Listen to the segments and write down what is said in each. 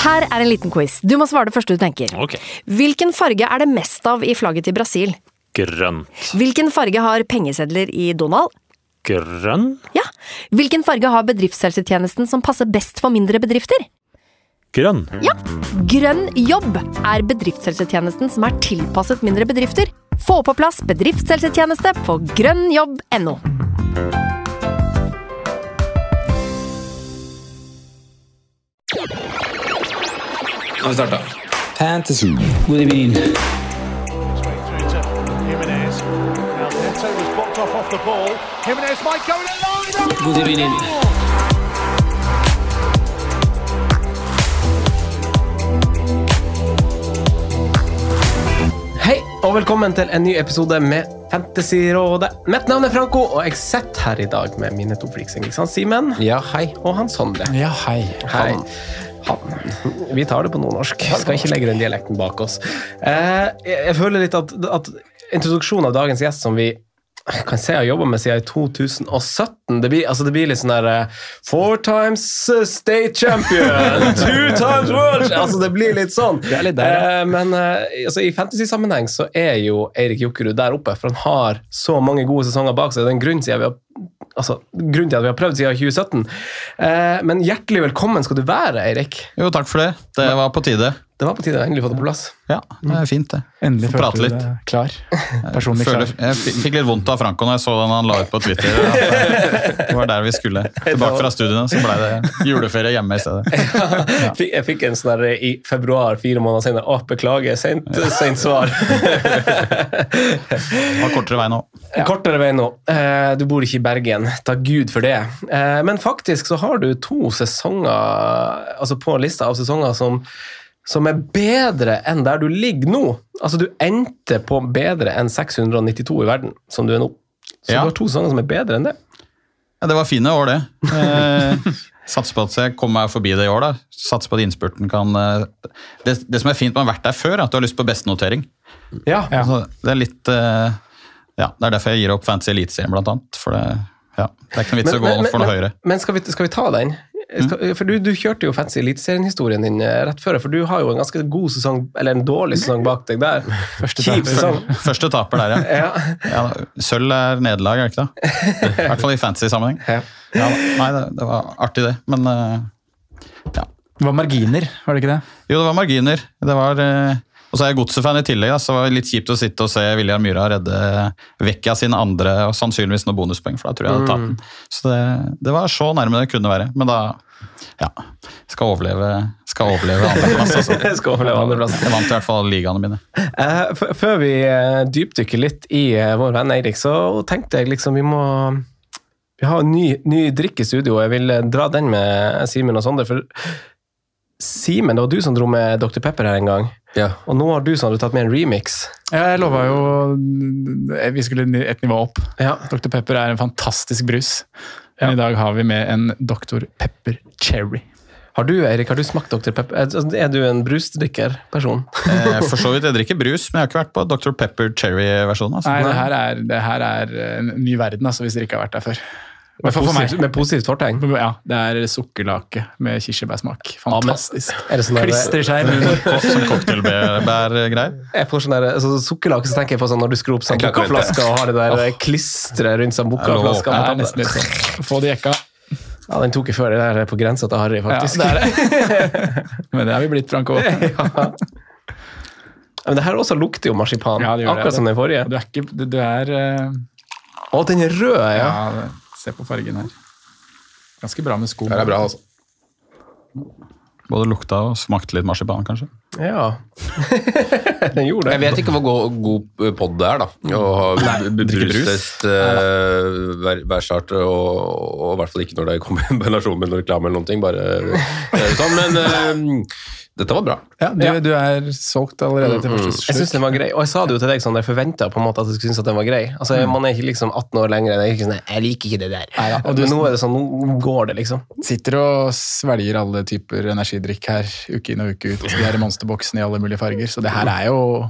Her en liten quiz. Du må svare det første du tenker. Ok. Hvilken farge det mest av i flagget til Brasil? Grønt. Hvilken farge har pengesedler i Donald? Grønn? Ja. Hvilken farge har bedriftshelsetjenesten som passer best for mindre bedrifter? Grønn. Ja. Grønn jobb bedriftshelsetjenesten som tilpasset mindre bedrifter. Få på plass bedriftshelsetjeneste på grønnjobb.no. Nå har vi startet. Fantasy. God evening. God evening. Hei, og velkommen til en ny episode med Fantasyrådet. Mitt navn Franco, og jeg sitter her i dag med mine to fliksing. Simen Ja, hei. og han Sondre. Ja, hei. Hei. Vi tar det på nordnorsk. Skal ikke legge den dialekten bak oss. Jeg føler litt at introduksjonen av dagens gjest som vi kan se jeg har jobbet med siden 2017, det blir litt sånn der 4 times state champion, 2 times world, det blir litt sånn. Det litt der, ja. Men i fantasy-sammenheng så jo Eirik Jokkerud der oppe, for han har så mange gode sesonger bak seg, det en grunn til at vi har prøvd siden 2017. Men hjertelig velkommen skal du være, Eirik. Jo, takk for det. Det var på tide. Det var på tide å endelig få det på plass. Ja, det fint det. Endelig Få prate følte du litt. deg klar. Personlig klar. Jeg fikk litt vondt av Franco når jeg så den han la ut på Twitter. Det var der vi skulle. Tilbake fra studiene, så ble det juleferie hjemme i stedet. Jeg fikk en sånn der i februar, 4 måneder senere. Beklager, sent svar. Det var kortere vei nå. Kortere vei nå. Du bor ikke i Bergen. Takk Gud for det. Men faktisk så har du 2 sesonger, på lista av sesonger som bedre enn der du ligger nå. Du endte på bedre enn 692 i verden, som du nå. Så Ja. du har 2 sesonger som bedre enn det. Ja, det var fine år det. Satser på at jeg kommer meg forbi det i år da. Satser på at innspurten kan... Det som fint med å ha vært der før, at du har lyst på bestenotering. Ja. Altså, det litt... Ja, det derfor jeg gir opp Fantasy Eliteserien blant annet. For det ikke noe vits å gå for noe høyere. Men skal vi ta den? For du kjørte jo Fantasy Eliteserien-historien din rett før, for du har jo en ganske god sesong, eller en dårlig sesong bak deg der. Kjip sesong. Første taper der, ja. Sølv nederlag, det ikke da? I hvert fall i fantasy-sammenheng. Ja, nei, det var artig det, men ja. Det var marginer, var det ikke det? Jo, det var marginer. Det var... Og så jeg Godset-fan i tillegg, så var det litt kjipt å sitte og se William Myhra redde vekk av sine andre, og sannsynligvis noen bonuspoeng, for da tror jeg jeg hadde tatt den. Så det var så nærme det kunne være. Men da, skal overleve andreplass. Skal overleve andreplass. Jeg vant i hvert fall ligaene mine. Før vi dypdykker litt i vår venn Eirik, så tenkte jeg liksom vi har en ny drikk i studio, og jeg vil dra den med Simen og Sondre, for Simen, det var du som dro med Dr. Pepper her en gang. Ja. Og nå har du tatt med en remix. Ja, jeg lovet jo vi skulle et nivå opp. Ja. Dr. Pepper en fantastisk brus. Men i dag har vi med en Dr. Pepper Cherry. Eirik, har du smakt Dr. Pepper? Du en brusdrikker-person? For så vidt, jeg drikker brus, men jeg har ikke vært på Dr. Pepper Cherry-versjonen. Altså. Nei, det her er en ny verden, hvis dere ikke har vært der før. Med positivt fortegn? Ja, det sukkerlake med kirsebærsmak. Fantastisk. Er det sånn klistrer seg i munnen. Som cocktailbær-greier. Jeg får sånn der, sukkerlake, så tenker jeg på sånn når du skrur opp Sambuca-flaska og har det der klistret rundt Sambuca-flaska. Det nesten litt sånn. Få det jekka. Ja, den tok jeg før. Det der på grensa til Harry, faktisk. Ja, det. Men det har vi blitt, Franco. Ja. Men det her også lukter jo marsipan. Ja, det gjør akkurat som den forrige. Du er Å, den er rød, ja. Se på fargen her. Ganske bra med sko. Det bra, altså. Både lukta og smakte litt marsipan, kanskje. Ja. Den gjorde det. Jeg vet ikke hvor god podd det da. Å ha brustest hver start, og i hvert fall ikke når det kommer en kombinasjon med noen reklame eller noen ting, bare sånn, men dette var bra. Ja, du er solgt allerede til første slutt. Jeg synes den var grei, og jeg sa det jo til deg sånn, jeg forventet på en måte at jeg skulle synes at den var grei. Man er ikke liksom 18 år lenger, jeg er ikke sånn, jeg liker ikke det der. Neida, og nå er det sånn, nå går det liksom. Sitter og svelger alle typer energidrikk her, uke inn og uke ut, de her monsterboksene i alle mulige farger, så det her er jo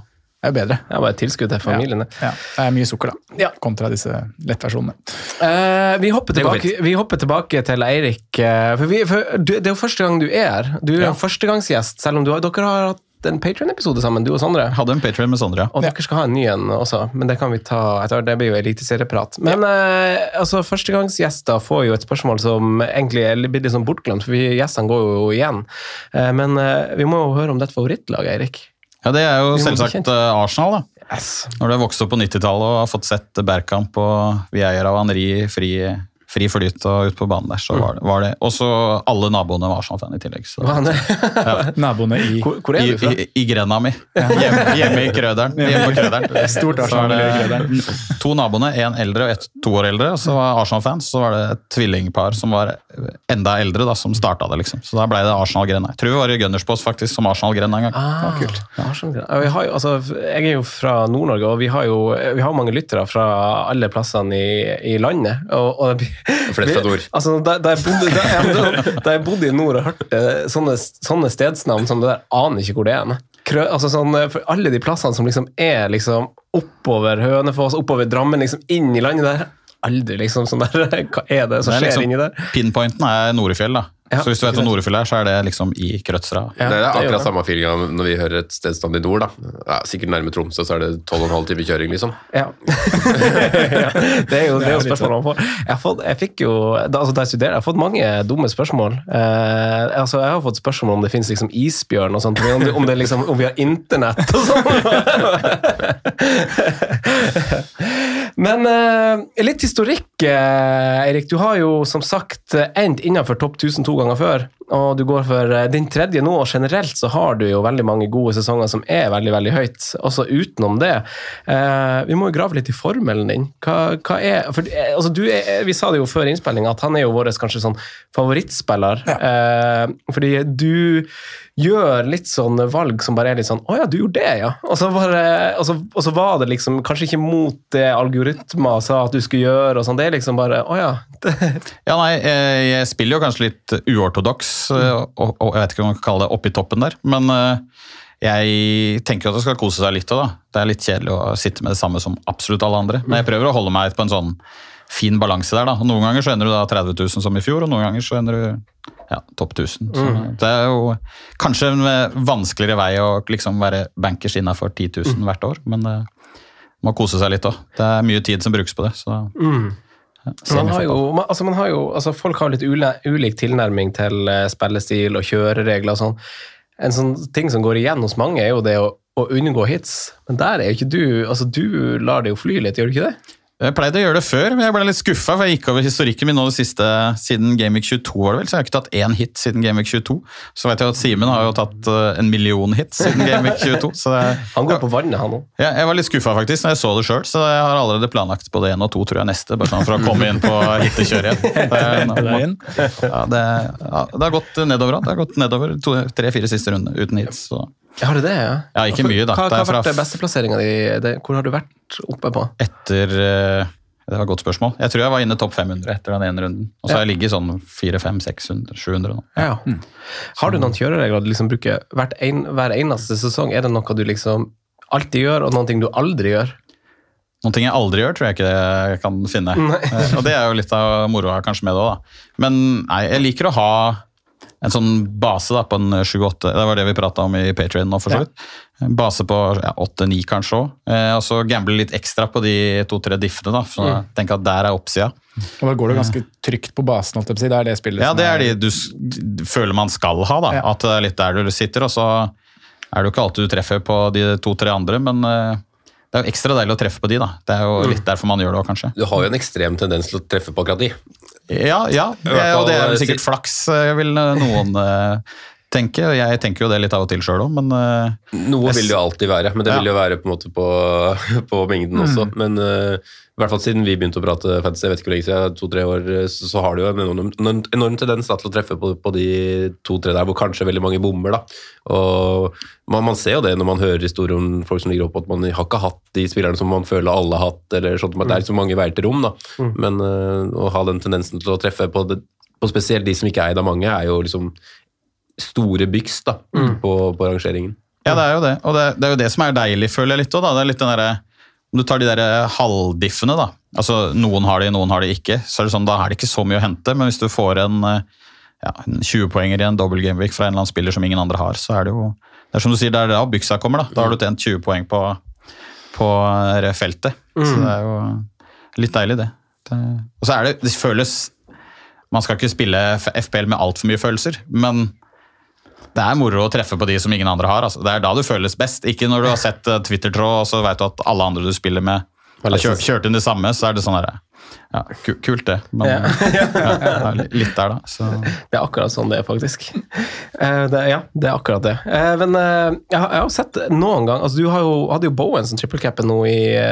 Det er bedre. Det er bare et tilskudd til familiene. Ja, det er mye sukker da, Ja. kontra disse lettversjonene. Vi hopper tilbake til Eirik, det er jo første gang du er her. Du er en førstegangsgjest, selv om dere har hatt en Patreon-episode sammen, du og Sondre. Hadde en Patreon med Sondre, ja. Og dere skal ha en ny en også, men det kan vi ta etter, det blir jo eliteserieprat. Men altså, førstegangsgjester får jo et spørsmål som egentlig er litt sånn bortglemt, for gjestene går jo igjen. Men vi må jo høre om ditt favorittlag, Eirik. Ja, det er jo selvsagt Arsenal, da. Yes. Når du har vokst opp på 90-tallet og har fått sett Bergkamp, og vi eier av Henri fri flyt og ut på banen der, så var det. Og så alle naboene var Arsenal-fan i tillegg. Så. Naboene i... Hvor er du fra? I grena mi. Hjemme i Krøderen. Hjemme på Krøderen. Stort Arsenal i Krøderen. 2 naboene, en eldre og 2 år eldre, og så var Arsenal-fans, så var det et tvillingpar som var enda eldre da, som startet det liksom. Så da ble det Arsenal-grena. Jeg tror vi var i Gunnersbås faktisk, som Arsenal-grena en gang. Kult. Jeg er jo fra Nord-Norge, og vi har mange lyttere fra alle plassene i landet, og Flest fra nord. Altså, da jeg bodde i nord og hørte sånne stedsnavn som det der, aner ikke hvor det er. Altså, for alle de plassene som liksom er liksom, oppover Hønefoss, oppover Drammen, liksom, inn i landet der, aldri liksom sånn der, hva er det som skjer liksom, inni der? Pinpointen er Norefjell da. Ja, så hvis du vet hvor Norefjell er, så er det liksom i Krødsra. Ja, det er akkurat samme feeling når vi hører et stedsnavn i nord da. Ja, sikkert nærme Tromsø, så er det 12,5 timer kjøring liksom. Ja. Det er jo spørsmål man får. Jeg fikk jo, da jeg studerer, jeg har fått mange dumme spørsmål. Altså, jeg har fått spørsmål om det finnes liksom isbjørn og sånt, om vi har internett og sånt. Men litt historikk, Eirik. Du har jo som sagt endt innenfor topp 1000 2 ganger før, og du går for din tredje nå, og generelt så har du jo veldig mange gode sesonger som er veldig, veldig høyt, også utenom det. Vi må jo grave litt i formelen din. Hva er, for altså vi sa det jo før innspilling, at han er jo vår kanskje sånn favorittspiller, fordi du gjør litt sånn valg som bare er litt sånn, åja, du gjorde det, ja. Og så var det liksom, kanskje ikke mot det algoritmer sa at du skulle gjøre, og sånn, det er liksom bare, åja. Ja, nei, jeg spiller jo kanskje litt uortodoks, og jeg vet ikke om man kan kalle det opp i toppen der, men jeg tenker at det skal kose seg litt da. Det er litt kjedelig å sitte med det samme som absolutt alle andre, men jeg prøver å holde meg på en sånn fin balanse der da. Og noen ganger så ender du da 30 000 som i fjor, og noen ganger så ender du topp 1000. Så det er jo kanskje en vanskeligere vei å liksom være bankers innenfor 10 000 hvert år, men det må kose seg litt også. Det er mye tid som brukes på det, så... folk har litt ulik tilnærming til spillestil og kjøreregler og sånn. En sånn ting som går igjen hos mange er jo det å unngå hits, men der er jo ikke du, altså du lar det jo fly litt, gjør du ikke det? Jeg pleide å gjøre det før, men jeg ble litt skuffet, for jeg gikk over historikken min nå det siste, siden Game Week 22 var det vel, så jeg har ikke tatt 1 hit siden Game Week 22. Så vet jeg at Simen har jo tatt 1 million hits siden Game Week 22. Så han går på vannet, han også. Ja, jeg var litt skuffet faktisk når jeg så det selv, så jeg har allerede planlagt både 1 og 2, tror jeg, neste, bare sånn for å komme inn på hittekjøret igjen. Det har gått nedover, det har gått nedover 3-4 siste runde uten hits, så... Har du det, ja? Ja, ikke mye da. Hva har vært besteplasseringen din? Hvor har du vært oppe på? Det var et godt spørsmål. Jeg tror jeg var inne topp 500 etter den ene runden. Og så har jeg ligget sånn 400, 500, 600, 700 nå. Ja. Har du noen kjøreregler du liksom bruker hver eneste sesong? Er det noe du liksom alltid gjør, og noen ting du aldri gjør? Noen ting jeg aldri gjør, tror jeg ikke jeg kan finne. Og det er jo litt av moroa kanskje med det da. Men nei, jeg liker å ha en sånn base da, på en 7-8, det var det vi pratet om i Patreon nå for så vidt. Base på 8-9 kanskje også. Og så gamble litt ekstra på de 2-3 diffene da, så jeg tenker at der er oppsida. Og da går det ganske trygt på basen, holdt jeg på å si. Det er det spillet ja, det er de du føler man skal ha da, at det er litt der du sitter, og så er det jo ikke alltid du treffer på de 2-3 andre, men... Det er jo ekstra deilig å treffe på de da. Det er jo litt derfor man gjør det også, kanskje. Du har jo en ekstrem tendens til å treffe på akkurat de. Ja, og det er sikkert flaks, vil noen tenke. Jeg tenker jo det litt av og til selv også, men... Noe vil det jo alltid være, men det vil jo være på en måte på mengden også. Men i hvert fall siden vi begynte å prate fantasy, jeg vet ikke hvor lenge siden, 2-3 år, så har det jo en enorm tendens til å treffe på de 2-3 der, hvor kanskje veldig mange bommer da. Og man ser jo det når man hører historier om folk som ligger opp, at man har ikke hatt de spillerne som man føler alle har hatt, eller sånt, det er så mange veier til rom da. Men å ha den tendensen til å treffe på spesielt de som ikke er eid av mange, er jo liksom store byks da, på rangeringen. Ja, det er jo det. Og det er jo det som er deilig, føler jeg litt også, da. Det er litt den derre, om du tar de der halvdiffene da, altså noen har de ikke, så er det sånn, da er det ikke så mye å hente, men hvis du får en 20-poenger i en dobbelt gameweek fra en eller annen spiller som ingen andre har, så er det jo, det er som du sier, det er da byksa kommer da har du tjent 20 poeng på feltet, så det er jo litt deilig det. Og så er det føles, man skal ikke spille FPL med alt for mye følelser, men det er moro å treffe på de som ingen andre har. Altså. Det er da du føles best. Ikke når du har sett Twitter-tråd, og så vet du at alle andre du spiller med har kjørt inn det samme, så er det sånn der, kult det. Men, litt der da. Så. Det er akkurat sånn det er faktisk. Det er akkurat det. Men jeg har sett noen gang, altså du hadde jo Bowen som triple-cappen nå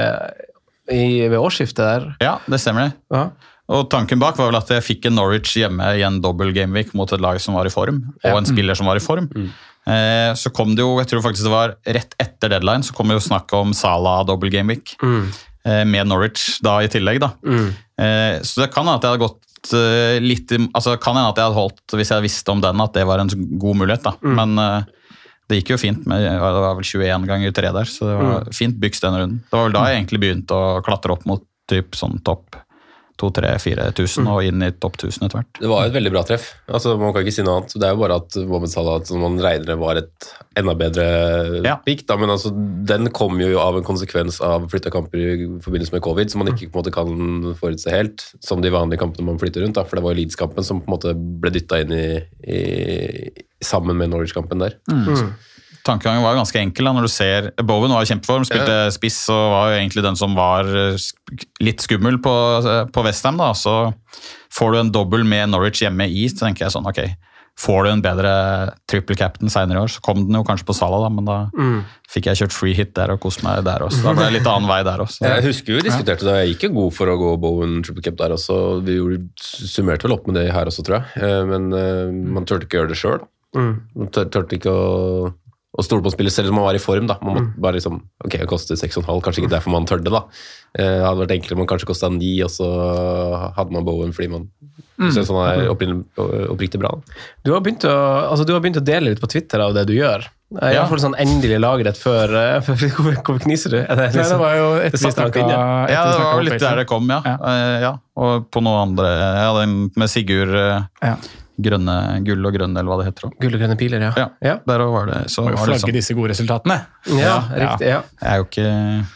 ved årsskiftet der. Ja, det stemmer det. Ja. Og tanken bak var vel at jeg fikk en Norwich hjemme i en dobbel gameweek mot et lag som var i form, og en spiller som var i form. Så kom det jo, jeg tror faktisk det var rett etter deadline, så kom det jo snakk om Salah dobbel gameweek med Norwich da i tillegg da. Så det kan hende at jeg hadde gått litt, altså kan hende at jeg hadde holdt, hvis jeg visste om den, at det var en god mulighet da. Men det gikk jo fint med, det var vel 21 ganger 3 der, så det var fint byks den runden. Det var vel da jeg egentlig begynte å klatre opp mot typ sånn topp 2-3-4 tusen og inn i topp 1000 etter hvert. Det var et veldig bra treff. Altså, man kan ikke si noe annet. Det er jo bare at Mohamed Salah, som man regner det var et enda bedre pick, da, men altså, den kom jo av en konsekvens av flyttet kamper i forbindelse med covid, som man ikke på en måte kan forutse helt, som de vanlige kampene man flytter rundt, da, for det var jo Leeds-kampen som på en måte ble dyttet inn sammen med Norwich-kampen der. Tankegangen var jo ganske enkel da, når du ser Bowen var i kjempeform, spilte spiss og var jo egentlig den som var litt skummel på West Ham da, så får du en dobbel med Norwich hjemme i, så tenker jeg sånn, ok, får du en bedre triple captain senere i år, så kom den jo kanskje på Salah da, men da fikk jeg kjørt free hit der og kost meg der også, da ble det litt annen vei der også. Jeg husker vi diskuterte det, jeg gikk jo god for å gå Bowen triple cap der også, vi summerte vel opp med det her også tror jeg, men man tørte ikke gjøre det selv, man tørte ikke å stole på å spille selv som man var i form da. Man måtte bare liksom, ok, det kostet 6,5, kanskje ikke derfor man tørde da. Det hadde vært enklere, man kanskje kostet 9, og så hadde man Bowen fordi man synes han er oppriktig bra. Du har begynt å dele litt på Twitter av det du gjør. Jeg har fått sånn endelig lagret før hvor kniser du? Det var jo etter vi snakket. Ja, det var litt der det kom, ja. Og på noen andre, med Sigurd... gull og grønne, eller hva det heter. Gull og grønne piler, ja. Der var det. Så må jo flagge disse gode resultatene. Ja, riktig, Jeg er jo ikke...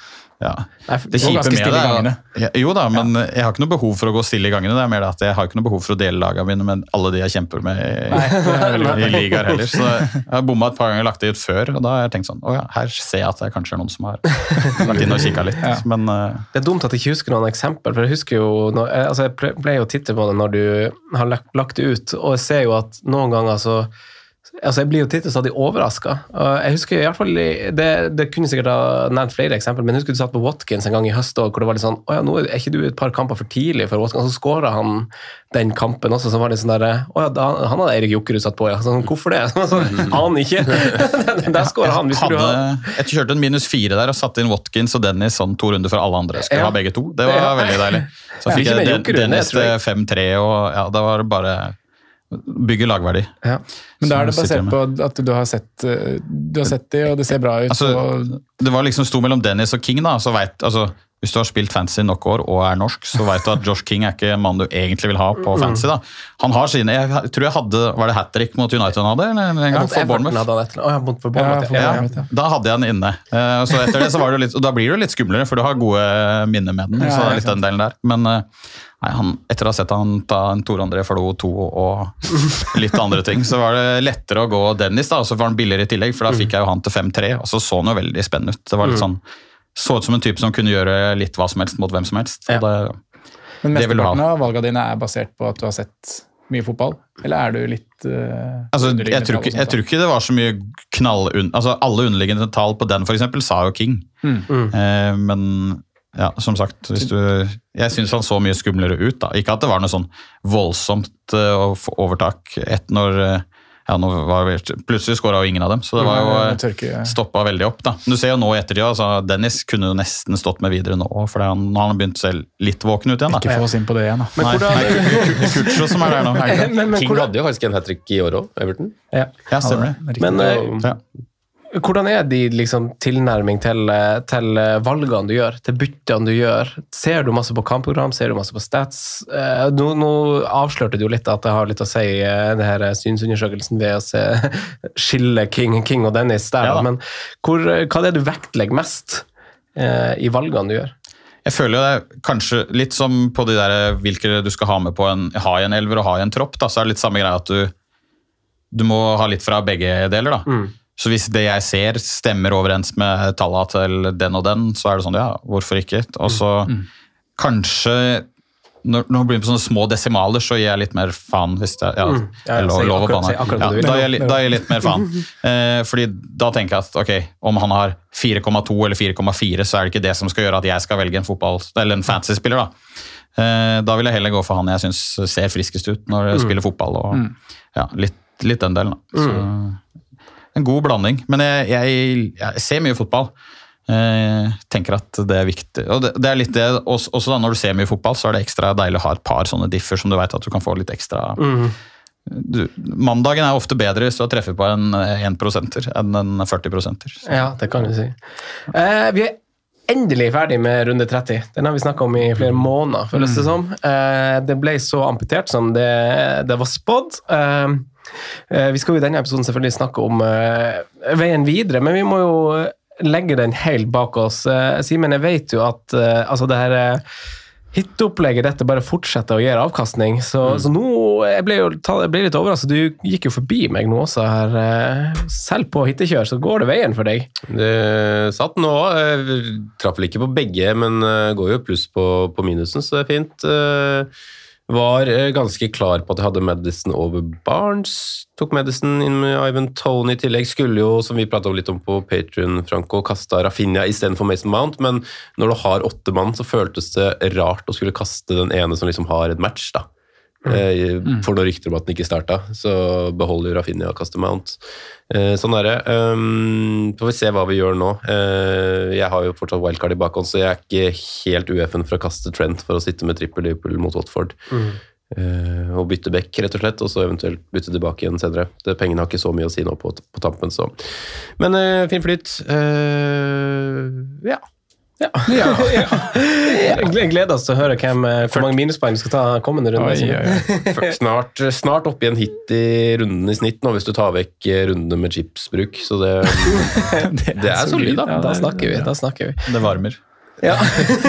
Det kjipe med det jo da, men jeg har ikke noe behov for å gå stille i gangene. Det er mer at jeg har ikke noe behov for å dele lagene mine med alle de jeg kjemper med i ligaer heller. Så jeg har bommet et par ganger, lagt det ut før, og da har jeg tenkt sånn, her ser jeg at det kanskje er noen som har vært inne og kikket litt. Men, det er dumt at jeg ikke husker noen eksempel, for jeg husker jo, jeg pleier jo å titte på det når du har lagt det ut, og jeg ser jo at noen ganger jeg blir jo titt og stadig overrasket. Jeg husker i hvert fall, det kunne sikkert ha nevnt flere eksempler, men jeg husker du satt på Watkins en gang i høst, hvor det var litt sånn, nå er ikke du et par kamper for tidlig for Watkins, og så skåret han den kampen også, så var det sånn der, han hadde Erik Jokkerud satt på, sånn, hvorfor det? Han ikke. Der skåret han. Jeg kjørte en -4 der, og satte inn Watkins og Dennis sånn 2 runder for alle andre. Skal ha begge to. Det var veldig deilig. Så fikk jeg Dennis 5-3, og da var det bare bygge lagverdi. Ja. Men da er det basert på at du har sett det, og det ser bra ut. Altså, det var liksom sto mellom Dennis og King da, så hvis du har spilt fantasy nok år og er norsk, så vet du at Josh King er ikke en mann du egentlig vil ha på fantasy da. Han har sine, jeg tror jeg hadde, var det hat-trick mot United han hadde, eller en gang for Bournemouth? Da hadde jeg den inne. Så etter det så var det litt, og da blir det litt skumlere, for du har gode minner med den, så det er litt den delen der. Men etter å ha sett han ta en Tor André Flo 2 og litt andre ting, så var det lettere å gå Dennis da, og så var han billigere i tillegg, for da fikk jeg jo han til 5-3, og så han jo veldig spennende ut. Det var litt sånn, så ut som en type som kunne gjøre litt hva som helst mot hvem som helst. Men mesteparten av valgene dine er basert på at du har sett mye fotball, eller er du litt jeg tror ikke det var så mye alle underliggende tall på den for eksempel, sa jo King. Men ja, som sagt, jeg synes han så mye skumlere ut da. Ikke at det var noe sånn voldsomt overtak når plutselig skåret jo ingen av dem, så det var jo stoppet veldig opp da. Du ser jo nå etter det, Dennis kunne jo nesten stått med videre nå, for han har begynt å se litt våken ut igjen da. Ikke få oss inn på det igjen da. Nei, Kutcho som er der nå. King hadde jo faktisk en hat-trick i år også, Everton. Ja, stemmer det. Men Hvordan de liksom tilnærming til valgene du gjør, til byttene du gjør? Ser du masse på kampprogram, ser du masse på stats? Nå avslørte du jo litt at det har litt å si det her synsundersøkelsen ved å se skille King og Dennis der, men hva det du vektlegger mest i valgene du gjør? Jeg føler jo det kanskje litt som på de der hvilke du skal ha med på ha i en elver og ha i en tropp, da, så det litt samme greie at du må ha litt fra begge deler da. Så hvis det jeg ser stemmer overens med tallet til den og den, så det sånn, ja, hvorfor ikke? Og så kanskje når man blir på sånne små desimaler, så gir jeg litt mer faen hvis det lov å banne. Da gir jeg litt mer faen. Fordi da tenker jeg at, ok, om han har 4,2 eller 4,4, så det ikke det som skal gjøre at jeg skal velge en fantasy-spiller da. Da vil jeg heller gå for han jeg synes ser friskest ut når jeg spiller fotball, og litt den delen da. Så, en god blanding. Men jeg ser mye fotball. Tenker at det viktig, og det litt det også da, når du ser mye fotball, så det ekstra deilig å ha et par sånne differ som du vet at du kan få litt ekstra mandagen ofte bedre hvis du har treffet på en 1% enn en 40%. Ja, det kan du si. Vi endelig ferdig med runde 30. Den har vi snakket om i flere måneder, føles det som. Det ble så amputert som det var spådd. Vi skal jo i denne episoden selvfølgelig snakke om veien videre, men vi må jo legge den helt bak oss. Simen, jeg vet jo at altså det her hitopplegget, dette bare fortsetter å gjøre avkastning, så nå, jeg ble litt overrasket, du gikk jo forbi meg nå også her, selv på hittekjør, så går det veien for deg? Det satt nå, jeg traff vel ikke på begge, men går jo pluss på minusen, så det fint. Var ganske klar på at jeg hadde Madison over Barnes, tok Madison inn med Ivan Toney i tillegg, skulle jo, som vi pratet litt om på Patreon, Franco, kastet Rafinha i stedet for Mason Mount, men når du har 8 mann, så føltes det rart å skulle kaste den ene som liksom har et match da. For når rykter om at den ikke startet, så beholder jo Rafinha og kaster Mount. Sånn det. Får vi se hva vi gjør nå. Jeg har jo fortsatt wildcard i bakhånd, så jeg ikke helt UF-en for å kaste Trent for å sitte med trippel Liverpool mot Watford. Og bytte bekk, rett og slett, og så eventuelt bytte tilbake igjen senere. Pengene har ikke så mye å si nå på tampen, så. Men fin flytt. Ja. Jeg gleder oss til å høre hvor mange minuspoeng du skal ta kommende runde. Snart opp i en hit i runden i snitt nå, hvis du tar vekk rundene med chipsbruk, så det solid da. Da snakker vi. Det varmer. Ja.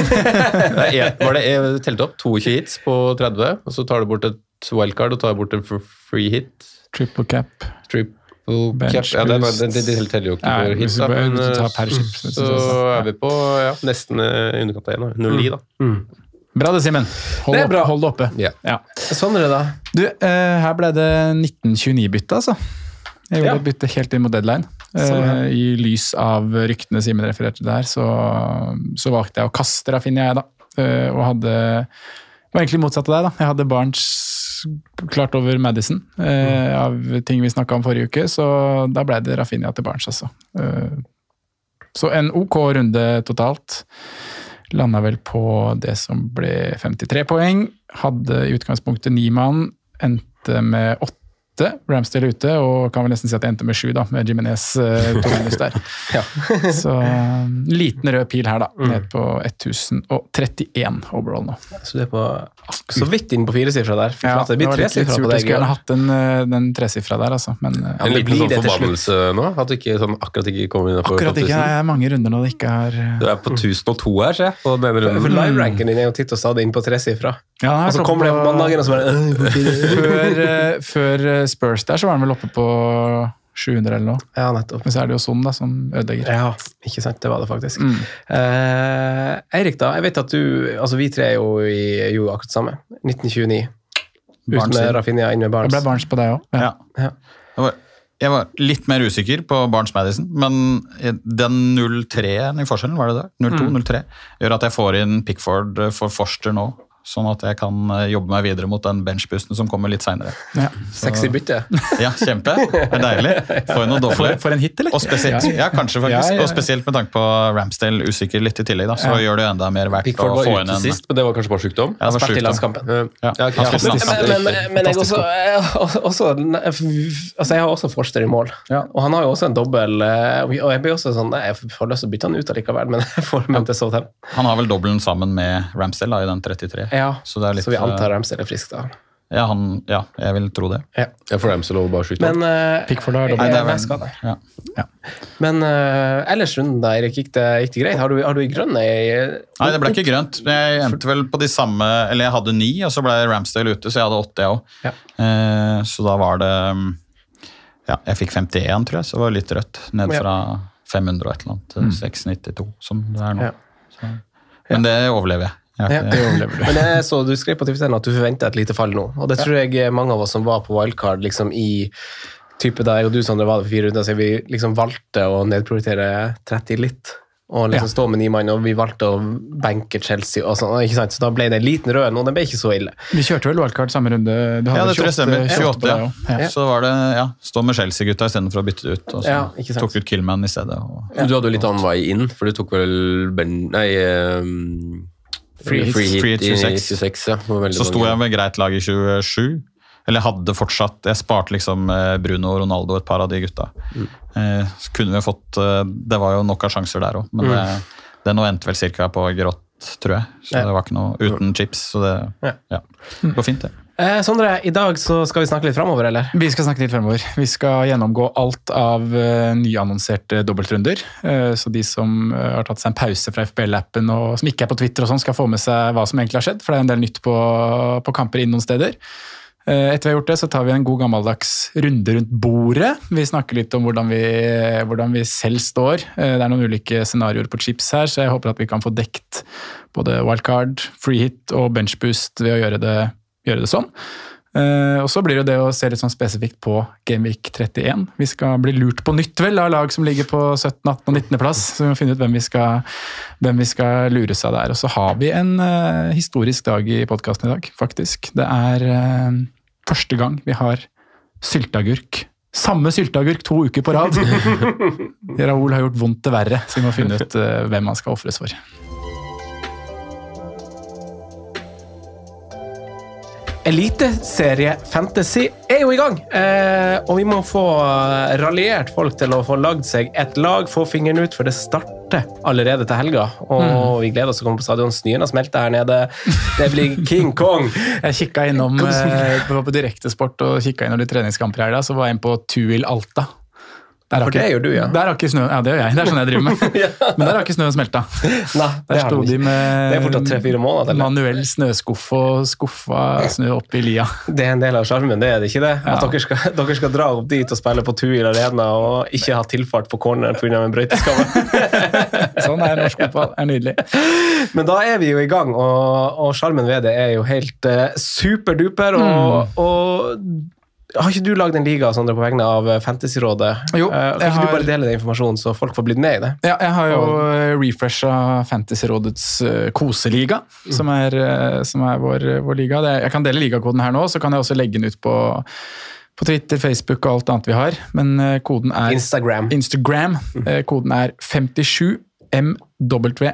Jeg telte opp 22 hits på 30, og så tar du bort et wildcard og tar bort en free hit. Triple cap. Bench, ja, det teller jo ikke for hits, men så vi på nesten underkant av 1, 0-9 da. Bra det, Simen. Hold det oppe. Ja. Sånn det da. Du, her ble det 1929-bytte, altså. Jeg ville bytte helt inn mot deadline. I lys av ryktene Simen refererte der, så valgte jeg å kaste Rafinha jeg da. Og var egentlig motsatt av deg da. Jeg hadde Barnes klart over Madison av ting vi snakket om forrige uke, så da ble det Rafinha til Barnes altså. Så en OK runde totalt. Landet vel på det som ble 53 poeng, hadde i utgangspunktet 9 mann, endte med 8, Ramsdale ute, og kan vel nesten si at det endte med 7 da, med Jimenez 2 minus der. Så liten rød pil her da, ned på 1031 overall nå. Så det på så vidt inn på 4-sifra der. Det blir 3-sifra på deg. Jeg skulle gjerne hatt den 3-sifra der, altså. Men en liten sånn forbannelse nå, at du ikke, akkurat ikke kom inn på 1000. Akkurat ikke, det mange runder nå det ikke har... Du på 1002 her, se, på denne runden. For live-ranken din jo titt og stadig inn på 3-sifra. Ja, og så kommer det på mandagen og så bare... Før Spurs der, så var han vel oppe på 700 eller noe. Ja, nettopp. Men så det jo sånn da, som ødelegger. Ja, ikke sant, det var det faktisk. Eirik da, jeg vet at du, altså vi tre jo akkurat samme. 1929. Ut med Rafinha, inn med Barnes. Det ble Barnes på deg også. Ja. Jeg var litt mer usikker på Barnes Madison, men den 0-3 i forskjellen, var det der? 0-2, 0-3, gjør at jeg får inn Pickford for Forster nå. sånn at jeg kan jobbe meg videre mot den benchboosten som kommer litt senere. Ja. Sexy bytte. Ja, kjempe. Det er deilig. Får jo noe dobbelt. For en hit, eller? Og spesielt, ja, kanskje faktisk. Ja. Og spesielt med tanke på Ramsdale usikker litt i tillegg, da, så gjør det jo enda mer verdt å få inn en... Sist, men det var kanskje bare sykdom? Ja, det var Spilt i sykdom. landskampen. Men jeg har også Forster i mål, og han har jo også en dobbel, og jeg blir også sånn, jeg får lyst til å bytte han ut allikevel, men jeg får med til Southampton. Han har vel dobbelen sammen med Ramsdale da, i den 33. Ja, så, det er litt, så vi antar Ramsdale er frisk da. Ja, jeg vil tro det. Ja, for Ramsdale og bare sykdom. Men Pickford har jeg dobbelt. er skaddet. Ja. Men ellers runden da, Erik, gikk det greit? Har du i grønne? Nei, det ble ikke grønt. Jeg endte vel på de samme, eller jeg hadde 9, og så ble Ramsdale ute, så jeg hadde 8 jeg også. Ja. Så da var det, jeg fikk 51 tror jeg, så det var litt rødt, ned fra 500 og et eller annet til 692, som det er nå. Så. Men det overlever jeg. Det overlever du. Men jeg så du skrev på Twitter at du forventer et lite fall nå, og det tror jeg mange av oss som var på wildcard liksom i type der, og du Sondre var det for 4 runder, så vi liksom valgte å nedprioritere 30 litt, og liksom stå med 9 mann, og vi valgte å benke Chelsea og sånn, ikke sant? Så da ble det en liten rød, og den ble ikke så ille. Vi kjørte vel wildcard samme runde. Du hadde det tror jeg stemmer. 28, ja. Så var det, stå med Chelsea-gutta i stedet for å bytte det ut, og så tok ut Killman i stedet. Og, Du hadde jo litt annen vei inn, for du tok vel Free hit i 26, ja. Så sto jeg med greit lag i 27, eller jeg hadde fortsatt, jeg sparte liksom Bruno og Ronaldo, et par av de gutta. Så kunne vi fått, det var jo nok av sjanser der også, men det nå endte vel cirka på grått, tror jeg. Så det var ikke noe uten chips, så det går fint det. Sondre, i dag så skal vi snakke litt fremover, eller? Vi skal snakke litt fremover. Vi skal gjennomgå alt av nyannonserte dobbeltrunder. Så de som har tatt seg en pause fra FPL-appen og som ikke er på Twitter og sånn, skal få med seg hva som egentlig har skjedd, for det er en del nytt på kamper inn noen steder. Etter vi har gjort det, så tar vi en god gammeldags runde rundt bordet. Vi snakker litt om hvordan vi selv står. Det er noen ulike scenarioer på chips her, så jeg håper at vi kan få dekt både wildcard, free hit og benchboost ved å gjøre det sånn. Og så blir det det å se litt sånn spesifikt på Gameweek 31. Vi skal bli lurt på nytt vel av lag som ligger på 17., 18. og 19. plass, så vi må finne ut hvem vi skal lure seg der. Og så har vi en historisk dag i podcasten i dag, faktisk. Det er første gang vi har sylteagurk. Samme sylteagurk 2 uker på rad. Raoul har gjort vondt til verre, så vi må finne ut hvem man skal offres for. Eliteserie Fantasy er jo i gang, og vi må få ralliert folk til å få lagd seg et lag, få fingeren ut, for det starter allerede til helga, og vi gleder oss til å komme på stadion. Snøen har smeltet her nede, det blir King Kong. Jeg kikket innom, jeg var på Direktesport og kikket innom de treningskamper her da, så var jeg inne på Tuil Alta. For det gjør du, ja. Der har ikke snø, ja det gjør jeg, det er sånn jeg driver med. Men der har ikke snøen smelta. Nei, der sto de med det er fortsatt 3-4 måneder. Eller? Manuell snøskuff og skuffa snø opp i lia. Det er en del av skjermen, det er det ikke det? Ja. At dere skal dra opp dit og spille på Tuil Arena og ikke ha tilfart på corneren på grunn av en brøyteskamme. Sånn er norsk fotball, er nydelig. Men da er vi jo i gang, og skjermen ved det er jo helt superduper, og har ikke du lagd en liga, Sondre, på vegne av Fantasyrådet? Jo. Kan ikke du bare dele den informasjonen, så folk får blitt med i det? Ja, jeg har jo refreshet Fantasyrådets koseliga, som er vår liga. Jeg kan dele ligakoden her nå, så kan jeg også legge den ut på Twitter, Facebook og alt annet vi har. Men koden er Instagram. Koden er 57MWPB.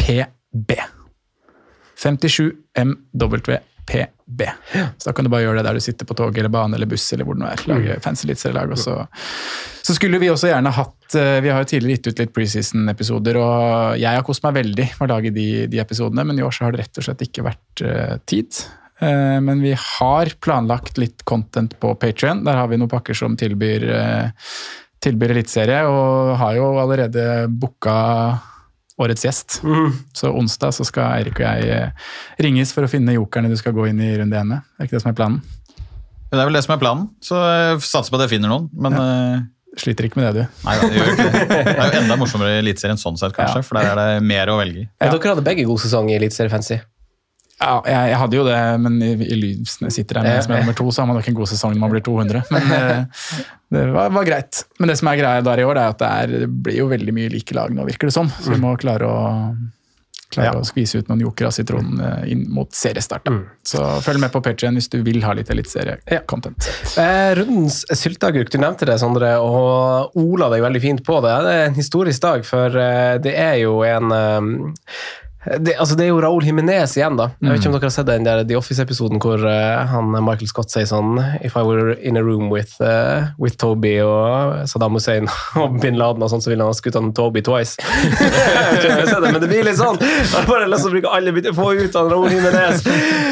57MWPB. Så da kan du bare gjøre det der du sitter på tog eller bane eller buss eller hvor det nå er. Lage fancy eliteserielag. Så skulle vi også gjerne hatt, vi har jo tidligere gitt ut litt preseason-episoder, og jeg har kost meg veldig med å lage de episodene, men i år så har det rett og slett ikke vært tid. Men vi har planlagt litt content på Patreon. Der har vi noen pakker som tilbyr eliteserie, og har jo allerede booket årets gjest. Så onsdag så skal Eirik og jeg ringes for å finne jokerne du skal gå inn i runde 1. Det er ikke det som er planen? Det er vel det som er planen, så jeg satser på at jeg finner noen, men... Sliter ikke med det, du. Nei, det gjør ikke det. Det er jo enda morsommere i eliteserien sånn sett, kanskje, for der er det mer å velge i. Dere hadde begge god sesong i eliteserie Fantasy. Ja, jeg hadde jo det, men i Lyds sitter jeg med som er nummer 2, så har man nok en god sesong når man blir 200. Men det var greit. Men det som er greia der i år, er at det blir jo veldig mye like lag nå, virker det som. Så vi må klare Klarer å skvise ut noen joker av sitronen inn mot seriestart. Så følg med på Patreon hvis du vil ha litt eliteserie-content. Rundens sylteagurk, du nevnte det, Sondre, og Ola deg veldig fint på det. Det en historisk dag, for det jo en... Det jo Raúl Jiménez igjen da. Jeg vet ikke om dere har sett den der The Office-episoden hvor Michael Scott sier sånn If I were in a room with Toby og Saddam Hussein og Bin Laden og sånn, så ville han ha skutt han Toby twice. Jeg vet ikke om jeg har sett det, men det blir litt sånn. Jeg har bare lyst til å bruke alle bytte få ut av Raúl Jiménez.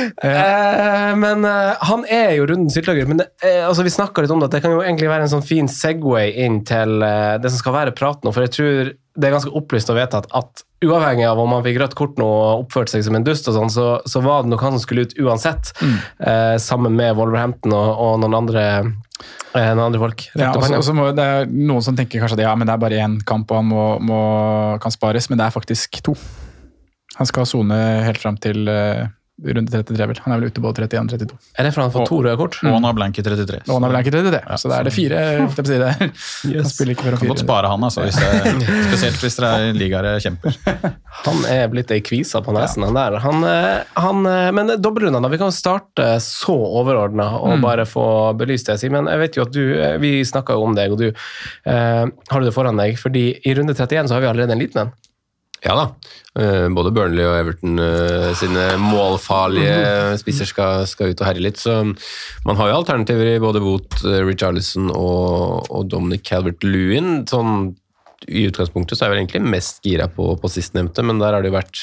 Men han jo rundens sylteagurk, men vi snakket litt om det, at det kan jo egentlig være en sånn fin segway inn til det som skal være prat nå, for jeg tror det ganske opplyst å vite at uavhengig av om han fikk rødt kort nå og oppførte seg som en dust og sånn, så var det nok han som skulle ut uansett, sammen med Wolverhampton og noen andre folk. Ja, og så må det noen som tenker kanskje at men det bare én kamp og han kan spares, men det faktisk 2. Han skal zone helt frem til runde 33 vel. Han vel ute på 31-32. Det for han har fått 2 røde kort? Og han har blank i 33. Og han har blank i 33, så det det 4, Han spiller ikke for å 4. Kan godt spare han, altså, spesielt hvis dere ligere kjemper. Han blitt ei kvisa på nesen, han der. Men dobbeltrundan da, vi kan starte så overordnet og bare få belyst det. Simen, jeg vet jo at vi snakket jo om deg, og du har du det foran deg, fordi i runde 31 så har vi allerede en liten en. Ja da, både Burnley og Everton sine målfarlige spisser skal ut og herre litt, så man har jo alternativer i både Wout, Richarlison og Dominic Calvert-Lewin. Sånn, i utgangspunktet så jeg vel egentlig mest gira på sistnevnte, men der har det jo vært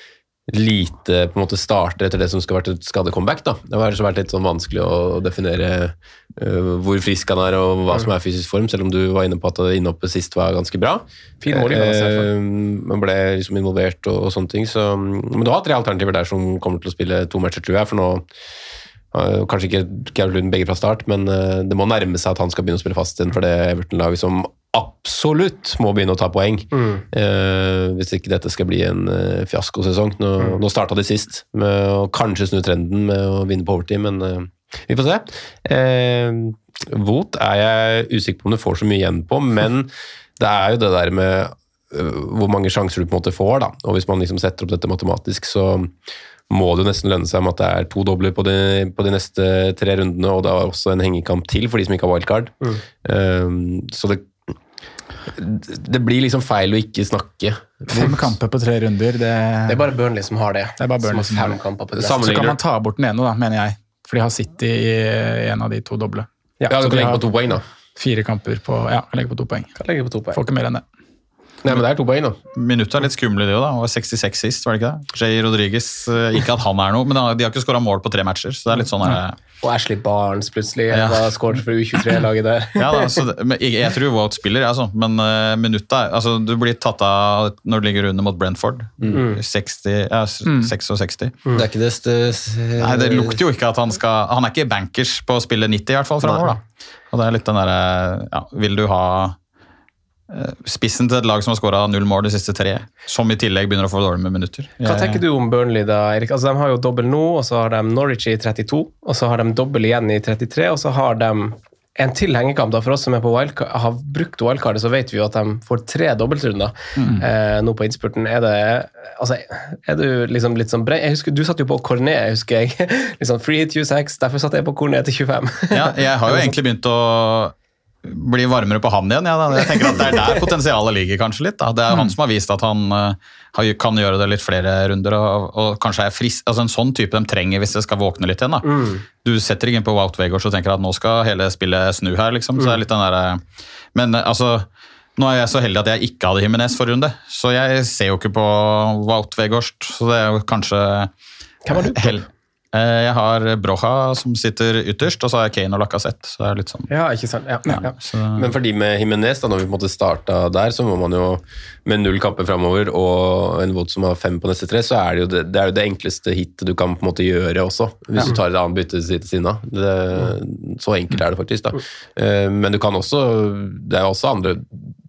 lite på en måte starter etter det som skal vært et skadecomeback da. Det har vært litt sånn vanskelig å definere hvor frisk han og hva som fysisk form, selv om du var inne på at innhoppet sist var ganske bra. Fin mål, man ble liksom involvert og sånne ting, så, men du har 3 alternativer der som kommer til å spille 2 matcher, tror jeg, for nå kanskje ikke Calvert-Lewin begge fra start, men det må nærme seg at han skal begynne å spille fast for det Everton-laget som absolutt må begynne å ta poeng hvis ikke dette skal bli en fiaskosesong. Nå startet de sist med å kanskje snu trenden med å vinne på overtid, men vi får se. Wout jeg usikker på om du får så mye igjen på, men det jo det der med hvor mange sjanser du på en måte får da, og hvis man liksom setter opp dette matematisk, så må det jo nesten lønne seg om at det 2 dobler på de neste 3 rundene, og det også en hengekamp til for de som ikke har wildcard. Så det blir liksom feil å ikke snakke. 5 kamper på 3 runder, det bare Burnley som har det. Det bare Burnley som har 5 kamper på det. Så kan man ta bort den ene da, mener jeg, for de har City i en av de 2 doble. Ja, du kan legge på 2 poeng da. 4 kamper på, kan legge på 2 poeng. Får ikke mer enn det. Nei, men det 2 poeng da. Minuttet litt skumle det jo da, og 66 sist, var det ikke det? Jay Rodriguez, ikke at han noe, men de har ikke skåret mål på 3 matcher, så det litt sånn Og Ashley Barnes plutselig, var skåret for U23-laget der. Ja da, så jeg tror Wout spiller, altså, men minuttet, altså du blir tatt av når du ligger under mot Brentford, 66. Det ikke det Nei, det lukter jo ikke at han ikke bankers på å spille 90 i hvert fall fremover da. Og det litt den der, vil du ha spissen til et lag som har skåret 0 mål de siste 3, som i tillegg begynner å få dårlig med minutter. Hva tenker du om Burnley da, Erik? Altså, de har jo dobbel nå, og så har de Norwich i 32, og så har de dobbel igjen i 33, og så har de en til hengekamp da, for oss som på wildcard, har brukt wildcardet, så vet vi jo at de får 3 dobbeltrunder nå på innspurten. Du liksom litt sånn brei? Jeg husker, du satt jo på Cornet, husker jeg. Liksom free 26, derfor satt jeg på Cornet til 25. Ja, jeg har jo egentlig begynt å bli varmere på han igjen. Jeg tenker at det der potensialet ligger kanskje litt. Da. Det han som har vist at han kan gjøre det litt flere runder, og kanskje frisk. Altså en sånn type de trenger hvis det skal våkne litt igjen. Da. Du setter ikke inn på Wout Weghorst og tenker at nå skal hele spillet snu her, liksom. Så det litt den der... Men altså, nå jeg så heldig at jeg ikke hadde Jimenez for runde, så jeg ser jo ikke på Wout Weghorst, så det jo kanskje... Hvem har du? Jeg har Brocha som sitter ytterst, og så har jeg Kane og Lacazette, så det litt sånn. Ja, ikke sant. Ja. Så... Men for de med Jimenez, da, når vi på en måte startet der, så må man jo med 0 kamper fremover, og en Wout som har 5 på neste 3, så det jo det enkleste hitet du kan på en måte gjøre også, hvis du tar et annet bytte til siden av. Så enkelt det faktisk, da. Men du kan også, det også andre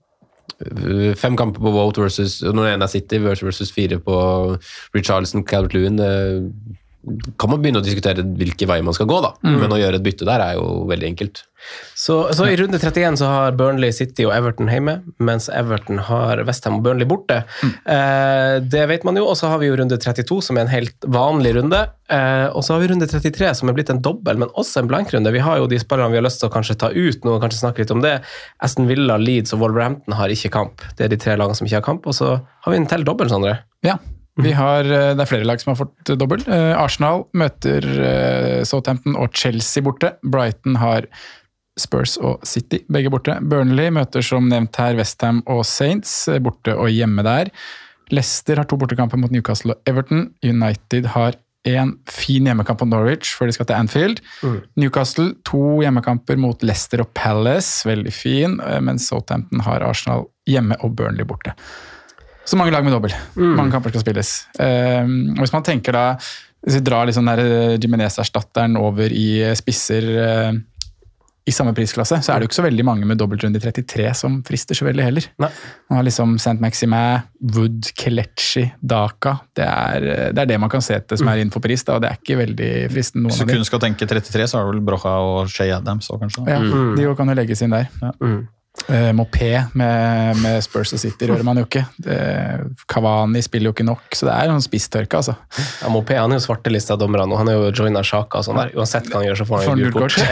5 kamper på Wout versus, når en City versus 4 på Richarlison, Calvert-Lewin, kan man begynne å diskutere hvilke veier man skal gå da, men å gjøre et bytte der jo veldig enkelt. Så i runde 31 så har Burnley, City og Everton hjemme, mens Everton har West Ham og Burnley borte. Det vet man jo, og så har vi jo runde 32 som en helt vanlig runde, og så har vi runde 33 som blitt en dobbel, men også en blankrunde. Vi har jo de spillerne vi har lyst til å kanskje ta ut nå, og kanskje snakke litt om det. Aston Villa, Leeds og Wolverhampton har ikke kamp. Det de 3 lagene som ikke har kamp, og så har vi en til dobbel, Sondre. Ja, det er flere lag som har fått dobbelt. Arsenal møter Southampton og Chelsea borte. Brighton har Spurs og City, begge borte. Burnley møter som nevnt her West Ham og Saints, borte og hjemme der. Leicester har 2 bortekamper mot Newcastle og Everton. United har en fin hjemmekamp på Norwich før de skal til Anfield. Newcastle 2 hjemmekamper mot Leicester og Palace, veldig fin, mens Southampton har Arsenal hjemme og Burnley borte. Så mange lag med dobbelt. Mange kamper skal spilles. Og hvis man tenker da, hvis vi drar liksom der Jimenez-erstatteren over i spisser i samme prisklasse, så det jo ikke så veldig mange med dobbeltrunde i 33 som frister så veldig heller. Nei. Man har liksom Saint-Maximin, Wood, Kelechi, Daka. Det er det man kan se etter som innenfor pris, da, og det ikke veldig fristende noen av dem. Hvis du kun skal tenke 33, så det vel Brocha og Shea Adams også, kanskje? Ja, de kan jo legges inn der. Ja. Mopé med Spurs og City rører man jo ikke. Cavani spiller jo ikke nok, så det noen spisstørke, altså. Ja, Mopé, han jo svartelista av dommerne, og han jo joinet Xhaka og sånn der. Uansett hva han gjør, så får han jo gult kort.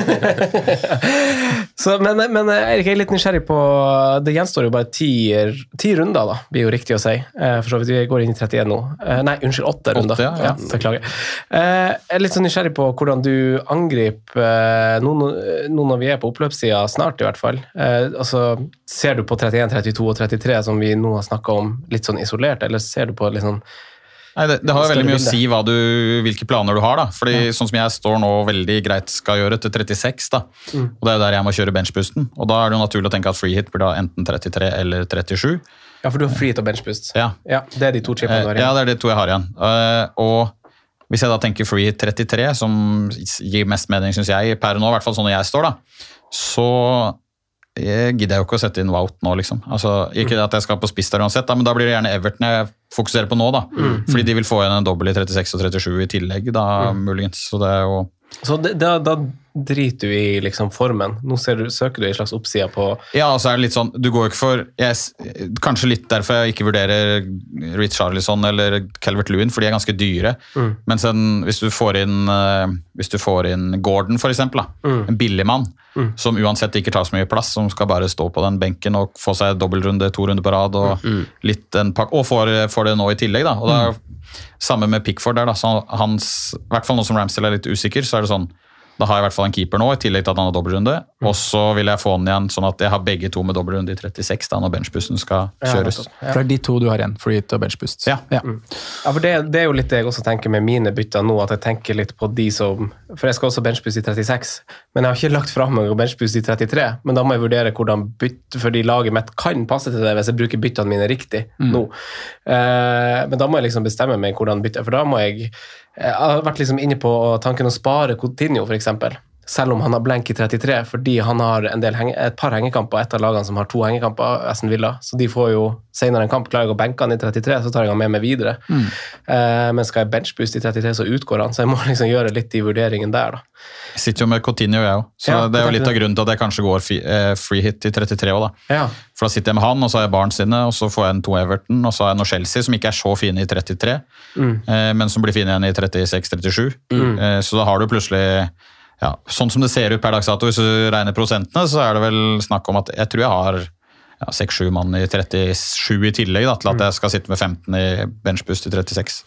Ja. Så, men Erik, jeg litt nysgjerrig på, det gjenstår jo bare 10 runder da, blir jo riktig å si. For så vidt vi går inn i 31 nå. Nei, unnskyld, 8 runder. 8, ja. Beklager. Jeg litt så nysgjerrig på hvordan du angriper nå når vi på oppløpssiden snart i hvert fall. Altså, ser du på 31, 32 og 33 som vi nå har snakket om litt sånn isolert, eller ser du på litt sånn Nei, det har jo veldig mye å si hvilke planer du har da, fordi sånn som jeg står nå veldig greit skal gjøre til 36 da, og det jo der jeg må kjøre benchboosten, og da det jo naturlig å tenke at free hit blir da enten 33 eller 37. Ja, for du har free hit og benchboost. Ja. Det de 2 chipene du har igjen. Ja, det de 2 jeg har igjen. Og hvis jeg da tenker free hit 33, som gir mest mening, synes jeg, per nå, i hvert fall sånn når jeg står da, så gidder jeg jo ikke å sette inn Wout nå, liksom. Altså, ikke at jeg skal på spiss der uansett, da, men da blir det gjerne Everton jeg fokuserer på nå, da. Fordi de vil få igjen en dobbel i 36 og 37 i tillegg, da, muligens. Så det jo... Så da driter du i liksom formen. Nå søker du i slags oppsida på... Ja, og så det litt sånn, du går jo ikke for... kanskje litt derfor jeg ikke vurderer Richarlison eller Calvert-Lewin, for de ganske dyre. Men sen, hvis du får inn Gordon, for eksempel, da, en billig mann, som uansett ikke tar så mye plass, som skal bare stå på den benken og få seg dobbeltrunde, 2 runder på rad, og litt en pakke, og får det nå i tillegg, da. Og da sammen med Pickford der, da, så i hvert fall nå som Ramsdale litt usikker, så det sånn, da har jeg i hvert fall en keeper nå, i tillegg til at han har dobbeltrunde, og så vil jeg få han igjen, sånn at jeg har begge 2 med dobbeltrunde i 36, da, når benchboosten skal kjøres. Ja. For det de 2 du har igjen, free hit og benchboost. Ja. Ja, for det jo litt det jeg også tenker med mine bytter nå, at jeg tenker litt på de som, for jeg skal også benchboost i 36, men jeg har ikke lagt frem meg å benchboost i 33, men da må jeg vurdere hvordan bytte, fordi laget mitt kan passe til det hvis jeg bruker byttene mine riktig nå. Men da må jeg liksom bestemme meg hvordan bytte, for da må jeg har vært liksom inne på tanken å spare Coutinho, for eksempel. Selv om han har blank i 33, fordi han har et par hengekamper, et av lagene som har 2 hengekamper, Aston Villa, så de får jo senere en kamp, klarer jeg å benke han i 33, så tar jeg han med meg videre. Men skal jeg benchboost i 33, så utgår han, så jeg må liksom gjøre litt i vurderingen der da. Jeg sitter jo med Coutinho, jeg også, så det jo litt av grunnen til at jeg kanskje går free hit i 33 også da. Ja. For da sitter jeg med han, og så har jeg Barnes inne, og så får jeg en 2 Everton, og så har jeg noe Chelsea, som ikke så fine i 33, men som blir fine igjen i 36-37. Så da har du plutselig... Ja, sånn som det ser ut per dags dato, hvis du regner prosentene, så det vel snakk om at jeg tror jeg har 6-7 mann i 37 i tillegg, da, til at jeg skal sitte med 15 i benchboost i 36.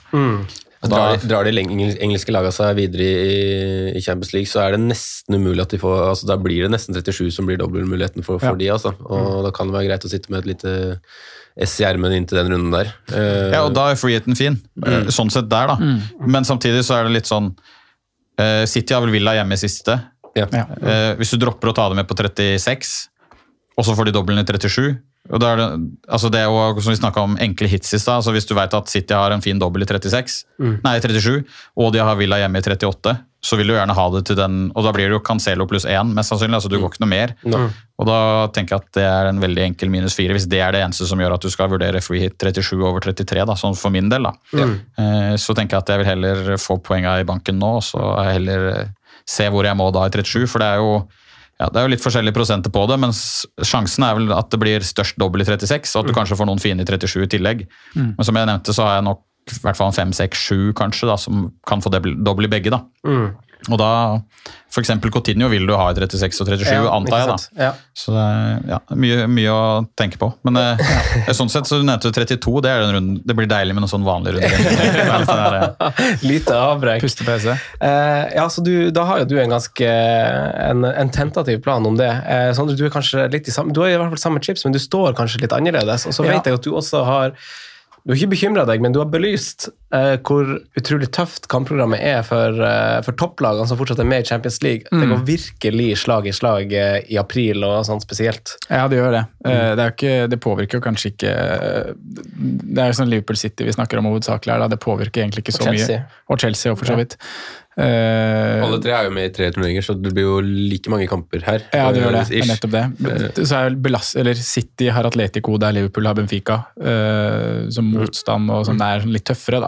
Drar de engelske lagene seg videre i Champions League, så det nesten umulig at de får, altså da blir det nesten 37 som blir dobbeltmuligheten for de, altså. Og da kan det være greit å sitte med et lite S i ermen inn til den runden der. Ja, og da free hiten fin, sånn sett der da. Men samtidig så det litt sånn, City har vel Villa hjemme i siste. Ja. Hvis du dropper å ta det med på 36, og så får de dobbelen i 37, og da det, altså det jo, som vi snakket om, enkle hits i sted, altså hvis du vet at City har en fin dobbel i 36, nei, 37, og de har Villa hjemme i 38, så vil du gjerne ha det til den, og da blir det jo Cancelo pluss 1, mest sannsynlig, altså du går ikke noe mer. Og da tenker jeg at det er en veldig enkel -4, hvis det er det eneste som gjør at du skal vurdere free hit 37 over 33, da, sånn for min del. Da. Så tenker jeg at jeg vil heller få poenget i banken nå, og så heller se hvor jeg må da i 37, for det er jo det er jo litt forskjellige prosenter på det, men sjansen er vel at det blir størst dobbelt i 36, og at du kanskje får noen fine i 37 i tillegg. Men som jeg nevnte, så har jeg nok i hvert fall 5, 6, 7 kanskje, da, som kan få dobbelt i begge. Da. Og da, for eksempel Coutinho vil du ha i 36 og 37, antar jeg. Da. Så det er mye å tenke på. Men sånn sett, så du nevnte 32, det er den runden. Det blir deilig med noen sånn vanlig runde. Lite avbrekk. Pustepause. Så da har jo du en ganske en tentativ plan om det. Sondre, du er kanskje litt du har i hvert fall samme chips, men du står kanskje litt annerledes. Og så vet jeg at du også har Du har ikke bekymret deg, men du har belyst hvor utrolig tøft kampprogrammet er for topplagene som fortsatt er med i Champions League. Det går virkelig slag i slag i april og sånn spesielt. Ja, det gjør det. Det påvirker jo kanskje ikke Det er jo sånn Liverpool City vi snakker om hovedsakelig her, det påvirker egentlig ikke så mye. Og Chelsea, og for så vidt. Alle tre er jo med i 3 turneringer, så det blir jo like mange kamper her. Ja, det gjør det. Det er nettopp det. Så er City har Atletico, der Liverpool har Benfica, som motstand, og sånn, det er litt tøffere, da.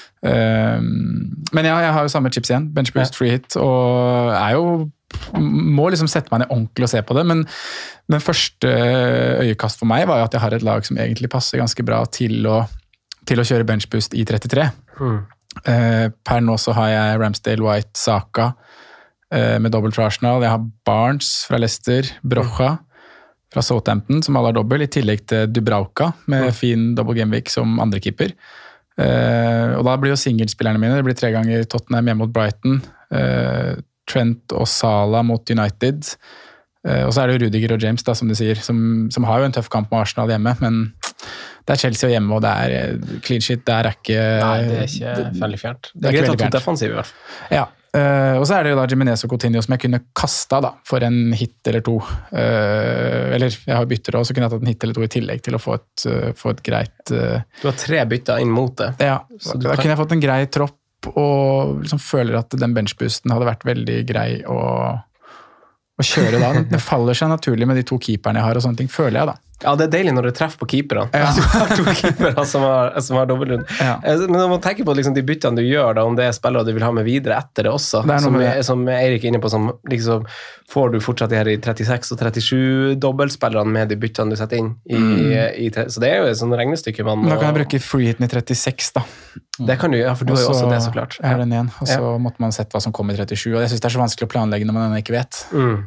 Men jeg har jo samme chips igjen, bench boost, free hit, og må liksom sette meg ned ordentlig og se på det, men første øyekast for meg var jo at jeg har et lag som egentlig passer ganske bra til å kjøre bench boost i 33. Per nå så har jeg Ramsdale, White, Saka med dobbelt fra Arsenal. Jeg har Barnes fra Leicester, Brocha fra Southampton, som alle har dobbelt, i tillegg til Dubravka med fin double gameweek som andre keeper. Og da blir jo singelspillerne mine, det blir 3 ganger Tottenham hjemme mot Brighton, Trent og Salah mot United, og så er det jo Rudiger og James da, som de sier, som har jo en tøff kamp med Arsenal hjemme, men det er Chelsea og hjemme, og det er clean shit, det er ikke Nei, det er ikke veldig fjernt. Det er greit at du defensiv i hvert fall. Ja, og så er det jo da Jimenez og Coutinho som jeg kunne kastet da, for en hit eller 2. Eller jeg har bytter også, så kunne jeg tatt en hit eller 2 i tillegg til å få et greit... Du har 3 bytter inn mot det. Ja, så da kunne jeg fått en grei tropp, og liksom føler at den benchboosten hadde vært veldig grei å kjøre da. Det faller seg naturlig med de 2 keeperne jeg har og sånne ting, føler jeg da. Ja, det er deilig når du treffer på keeperne. Ja. Du har 2 keepere som har dobbeltrunde. Ja. Men når man tenker på liksom de byttene du gjør, da, om det er spillere du vil ha med videre etter det også, som Eirik er inne på, som liksom, får du fortsatt de her i 36 og 37 dobbeltspillerne med de byttene du setter inn så det er jo et sånn regnestykke man må... Da kan jeg bruke freehiten i 36 da. Det kan du, ja, for du har jo også det så klart. Jeg har den igjen, og så måtte man sett hva som kom i 37, og jeg synes det er så vanskelig å planlegge når man ikke vet.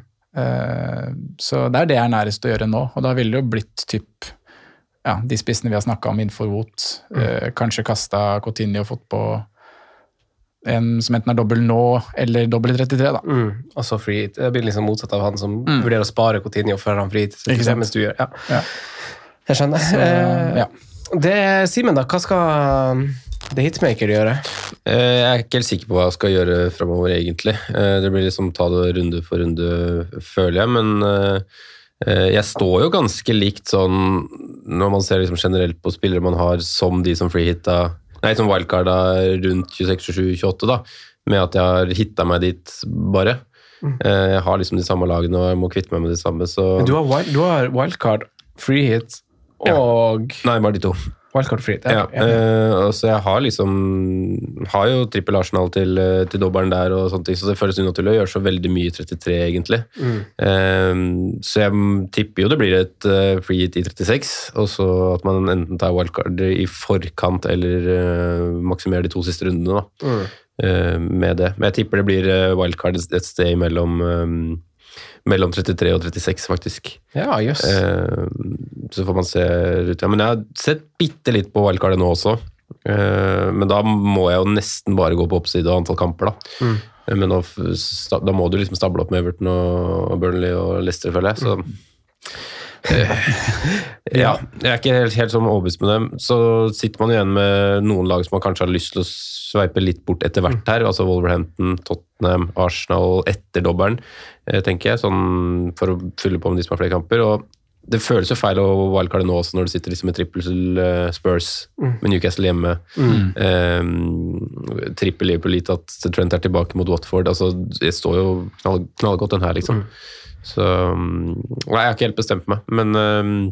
Så det er det jeg er nærest å gjøre nå, og da ville det jo blitt de spissene vi har snakket om innenfor Wout, kanskje kastet Coutinho og fått på en som enten er dobbelt nå eller dobbelt 33 da. Altså free hit, det blir liksom motsatt av han som vurderer å spare Coutinho før han free hit, mens du gjør, Jeg skjønner. Simen da, hva skal det hitmaker gjøre? Jeg er ikke helt sikker på hva jeg skal gjøre fremover egentlig. Det blir liksom ta det runde for runde, føler jeg, men jeg står jo ganske likt sånn, når man ser liksom generelt på spillere man har som de som freehitta, som wildcarda rundt 26, 27, 28 da, med at jeg har hittet meg dit bare. Jeg har liksom de samme lagene, og jeg må kvitte meg med det samme, så... Men du har wildcard, freehit og... Nei, bare de 2. Wildcard free. Så jeg har jo trippel Arsenal til dobbelen der og sånne ting, så det føles unaturlig å gjøre så veldig mye 33 egentlig. Så jeg tipper jo det blir et free hit i 36, og så at man enten tar wildcard i forkant eller maksimerer de 2 siste rundene da, med det. Men jeg tipper det blir wildcard et sted mellom 33 og 36 faktisk. Ja, jøss. Så får man se ut. Ja, men jeg har sett bitte litt på wildcardet nå også. Men da må jeg jo nesten bare gå på oppside og antall kamper da. Men da må du liksom stable opp med Everton og Burnley og Leicester, føler jeg. Så jeg er ikke helt sånn overbevist med dem. Så sitter man igjen med noen lag som man kanskje har lyst til å sveipe litt bort etter hvert her, altså Wolverhampton, Tottenham, Arsenal etter dobbelen, tenker jeg, sånn for å fylle på med de som har flere kamper, og det føles jo feil å wildcarde nå også når du sitter liksom med trippel Spurs med Newcastle hjemme. Trippel Liverpool litt at Trent tilbake mot Watford. Altså, det står jo knallgodt den her, liksom. Så jeg har ikke helt bestemt meg, men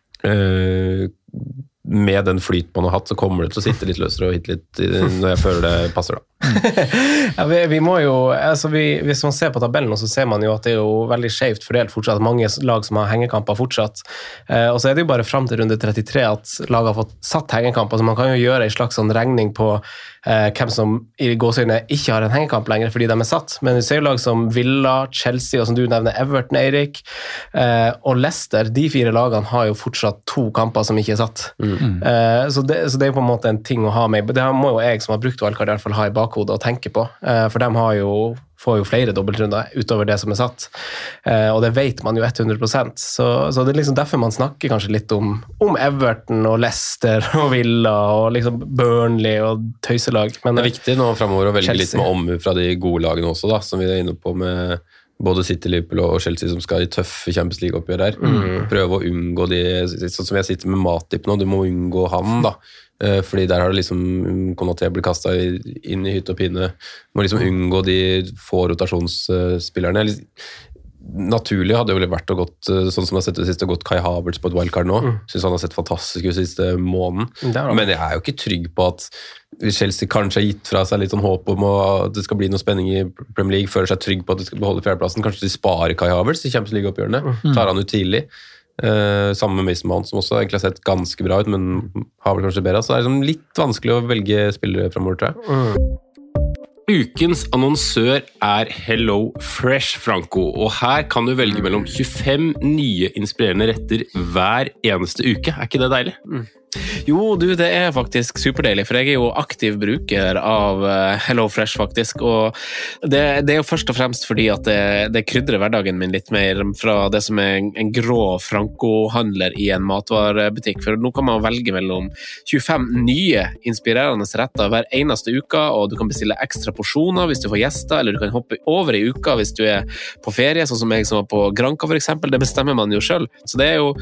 med den flyt man har hatt, så kommer det til å sitte litt løsere og hitte litt når jeg føler det passer da. Ja, vi må jo, altså hvis man ser på tabellen, så ser man jo at det er jo veldig skjevt fordelt fortsatt, mange lag som har hengekamper fortsatt, og så er det jo bare frem til runde 33 at lag har fått satt hengekamper, så man kan jo gjøre en slags sånn regning på hvem som i gåsøyne ikke har en hengekamp lenger fordi de er satt, men vi ser jo lag som Villa, Chelsea og som du nevner Everton, Eirik, og Leicester, de 4 lagene har jo fortsatt 2 kamper som ikke er satt. Så det er jo på en måte en ting å ha med. Det må jo jeg som har brukt wildcard i hvert fall ha i bakhodet og tenke på, for de får jo flere dobbeltrunder utover det som er satt, og det vet man jo 100%, så det er liksom derfor man snakker kanskje litt om Everton og Leicester og Villa og liksom Burnley og tøyselag. Men det er viktig nå fremover å velge Chelsea. litt med omhu fra de gode lagene også da, som vi er inne på med både City, Liverpool og Chelsea som skal i tøffe Champions League-oppgjør her. Prøve å unngå de, sånn som jeg sitter med Matip nå, du må unngå han da, fordi der har det liksom Konaté blir kastet inn i hytt og pine, må liksom unngå de få rotasjonsspillerne. Naturlig hadde jo vært å gått, sånn som jeg har sett det siste, gått Kai Havertz på et wildcard nå. Synes han har sett fantastisk ut siste måneden. Men jeg er jo ikke trygg på at Chelsea kanskje har gitt fra seg litt sånn håp om at det skal bli noe spenning i Premier League, føler seg trygg på at de skal beholde fjerdeplassen. Kanskje de sparer Kai Havertz i Champions League-oppgjørene. Tar han ut tidlig. Sammen med Mason Mount, som også egentlig har sett ganske bra ut, men har vel kanskje bedre. Så det er liksom litt vanskelig å velge spillere fremover, tror jeg. Ukens annonsør er Hello Fresh, Franco, og her kan du velge mellom 25 nye inspirerende retter hver eneste uke. Er ikke det deilig? Jo, du, det er faktisk superdeilig, for jeg er jo aktiv bruker av HelloFresh faktisk, og det er jo først og fremst fordi at det krydrer hverdagen min litt mer fra det som er en grå Franco-handler i en matvarebutikk, for nå kan man velge mellom 25 nye inspirerende retter hver eneste uke, og du kan bestille ekstra porsjoner hvis du får gjester, eller du kan hoppe over i uka hvis du er på ferie, sånn som jeg som var på Granca for eksempel, det bestemmer man jo selv, så det er jo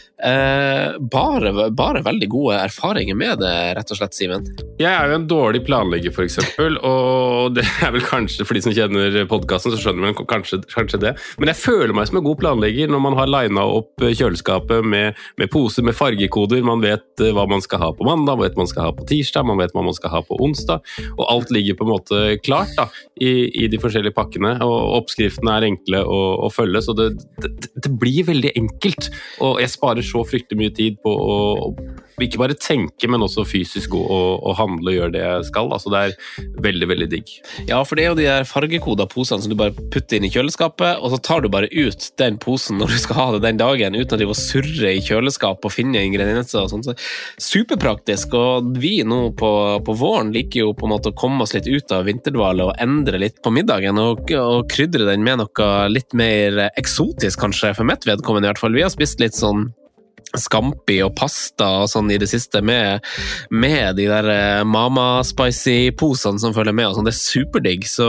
bare veldig gode erfaringer med det, rett og slett, Simen. Jeg er jo en dårlig planlegger, for eksempel, og det er vel kanskje, for de som kjenner podcasten, så skjønner man kanskje det. Men jeg føler meg som en god planlegger når man har linet opp kjøleskapet med poser med fargekoder. Man vet hva man skal ha på mandag, man vet hva man skal ha på tirsdag, man vet hva man skal ha på onsdag, og alt ligger på en måte klart da, i de forskjellige pakkene, og oppskriftene er enkle å følge, så det blir veldig enkelt, og jeg sparer så fryktelig mye tid på å ikke bare tenke, men også fysisk gå og handle og gjøre det jeg skal. Altså det er veldig, veldig digg. Ja, for det er jo de der fargekoda posene som du bare putter inn i kjøleskapet, og så tar du bare ut den posen når du skal ha det den dagen, uten at du må surre i kjøleskap og finne ingredienser og sånt. Så superpraktisk, og vi nå på våren liker jo på en måte å komme oss litt ut av vinterdvale og endre litt på middagen, og krydre den med noe litt mer eksotisk kanskje, for mitt vedkommende i hvert fall. Vi har spist litt sånn scampi og pasta og sånn i det siste med de der Mama Spicy-posene som følger med og sånn. Det er superdigg, så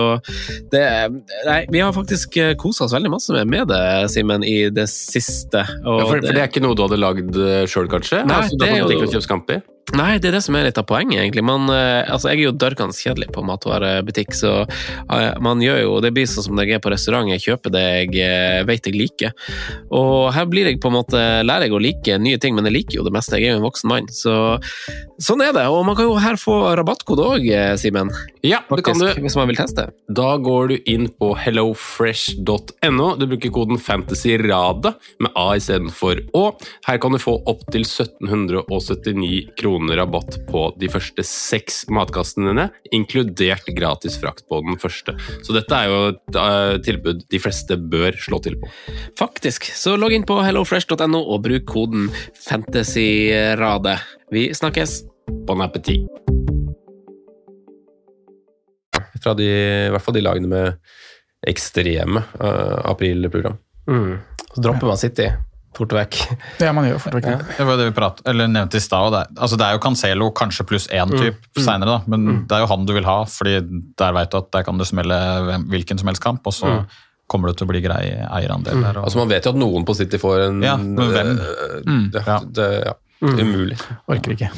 vi har faktisk koset oss veldig masse med det, Simen, i det siste. Og for det er ikke noe du hadde lagd selv, kanskje? Nei, altså, det er jo ikke å kjøpe scampi? Nei, det er det som er litt av poenget egentlig. Altså, jeg er jo dørkende kjedelig på matvarebutikk, så man gjør jo, det blir sånn som når jeg er på restaurant, jeg kjøper det jeg vet jeg liker. Og her blir jeg på en måte, lærer jeg å like nye ting, men jeg liker jo det meste, jeg er jo en voksen mann, så sånn er det. Og man kan jo her få rabattkode også, Simen. Ja, det kan du. Hvis man vil teste. Da går du inn på hellofresh.no, du bruker koden FANTASYRADE med A i stedet for Å. Her kan du få opp til 1779 kroner rabatt på de første 6 matkastene dine, inkludert gratis frakt på den første. Så dette er jo et tilbud de fleste bør slå til på. Faktisk, så logg inn på hellofresh.no og bruk koden FANTASYRADE. Vi snakkes. Bon appétit! Fra i hvert fall de lagene med ekstreme aprilprogram. Så dropper man City fort vekk. Ja, man gjør fort vekk. Det var det vi nevnte i stad. Det er jo Cancelo kanskje pluss én typ senere, da, men det er jo han du vil ha, fordi der vet du at der kan du smelle hvilken som helst kamp, og så kommer det til å bli grei eierandel der. Altså man vet jo at noen på City får en... Ja, men hvem? Umulig. Orker ikke.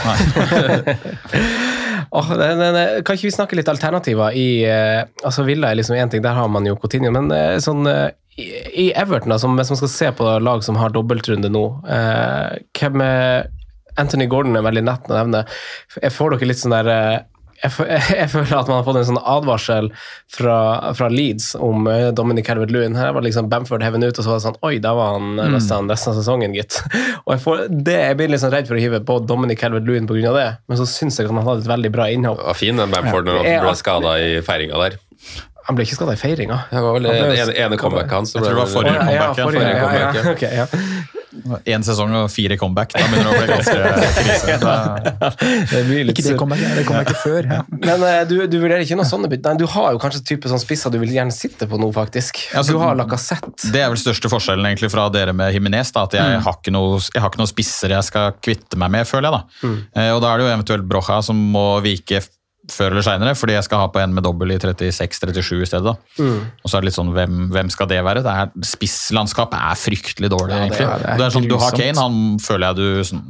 Kan ikke vi snakke litt alternativer i... altså Villa liksom en ting, der har man jo Coutinho, men sånn... I Everton, hvis man skal se på lag som har dobbeltrunde nå, hvem Anthony Gordon veldig nett å nevne. Jeg får dere litt sånn der... Jeg føler at man har fått en sånn advarsel fra Leeds om Dominic Calvert-Lewin. Her var liksom Bamford hevet ut, og så var det sånn, oi, da var han nesten resten av sesongen, gitt. Og jeg blir litt sånn redd for å hive på Dominic Calvert-Lewin på grunn av det, men så synes jeg at han hadde et veldig bra innhopp. Det var fin den Bamford når han ble skadet i feiringa der. Han ble ikke skadet i feiringa. Det var vel ene comeback hans. Jeg tror det var forrige comeback. Okay. En sesong og 4 comeback, da begynner det å bli ganske krise. Ikke det comebacket før. Ja. Men du vurderer ikke noe sånne bytt? Nei, du har jo kanskje type sånn spisser du vil gjerne sitte på nå, faktisk. Altså, du har Lacazette. Det er vel største forskjellen egentlig fra dere med Jimenez, da, at jeg har ikke noe spisser jeg skal kvitte meg med, føler jeg da. Og da er det jo eventuelt Brocha som må vike før eller senere, fordi jeg skal ha på en med dobbel i 36-37 i stedet. Og så er det litt sånn, hvem skal det være? Spisslandskapet er fryktelig dårlig, egentlig. Det er sånn, du har Kane, han føler jeg du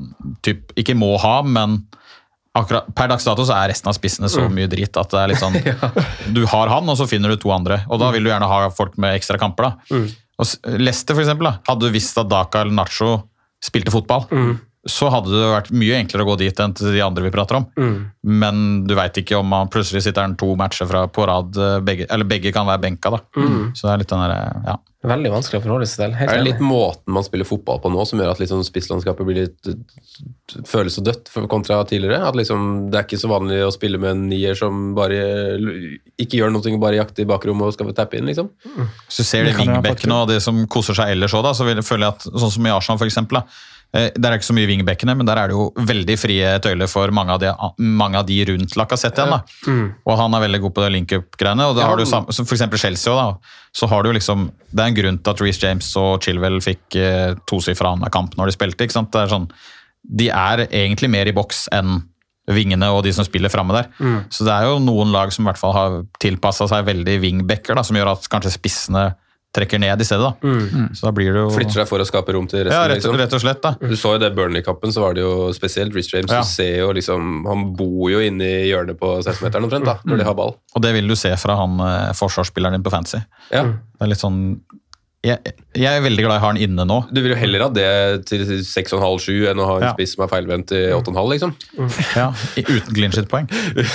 ikke må ha, men akkurat, per dags dato så er resten av spissene så mye dritt at det er litt sånn, du har han, og så finner du 2 andre, og da vil du gjerne ha folk med ekstra kamper da. Og Leicester for eksempel, da, hadde du visst at Daka eller Nacho spilte fotball, så hadde det vært mye enklere å gå dit enn til de andre vi prater om. Men du vet ikke om man plutselig sitter 2 matcher på rad, begge kan være benka da. Så det er litt den der, ja. Veldig vanskelig å forholde seg til. Det er litt måten man spiller fotball på nå, som gjør at liksom spisslandskapet blir litt, føles så dødt kontra tidligere. At liksom, det er ikke så vanlig å spille med en nier som bare ikke gjør noe, bare jakter i bakrommet og skal tappe inn, liksom. Så du ser de wingbackene og det som koser seg ellers også da, så føler jeg at, sånn som i Arsenal for eksempel da, der er ikke så mye wingbackene, men der er det jo veldig frie tøyler for mange av de rundt Lacazette igjen da. Og han er veldig god på det link-up-greiene, og da har du for eksempel Chelsea også da, så har du liksom, det er en grunn til at Reece James og Chilwell fikk 2-sifra annen kamp når de spilte, ikke sant? Det er sånn, de er egentlig mer i boks enn vingene og de som spiller fremme der. Så det er jo noen lag som i hvert fall har tilpasset seg veldig wingbacker da, som gjør at kanskje spissene trekker ned i stedet da. Så da blir det jo... Flytter seg for å skape rom til resten. Ja, rett og slett da. Du så jo det Burnley-kappen, så var det jo spesielt Reece James, du ser jo liksom, han bor jo inne i hjørnet på 16-meteren omtrent da, når de har ball. Og det vil du se fra han forsvarsspilleren din på Fantasy. Ja. Det er litt sånn... Jeg er veldig glad jeg har den inne nå. Du vil jo heller ha det til 6,5-7 enn å ha en spiss som er feilvendt til 8,5 liksom. Ja, uten clean shit-poeng.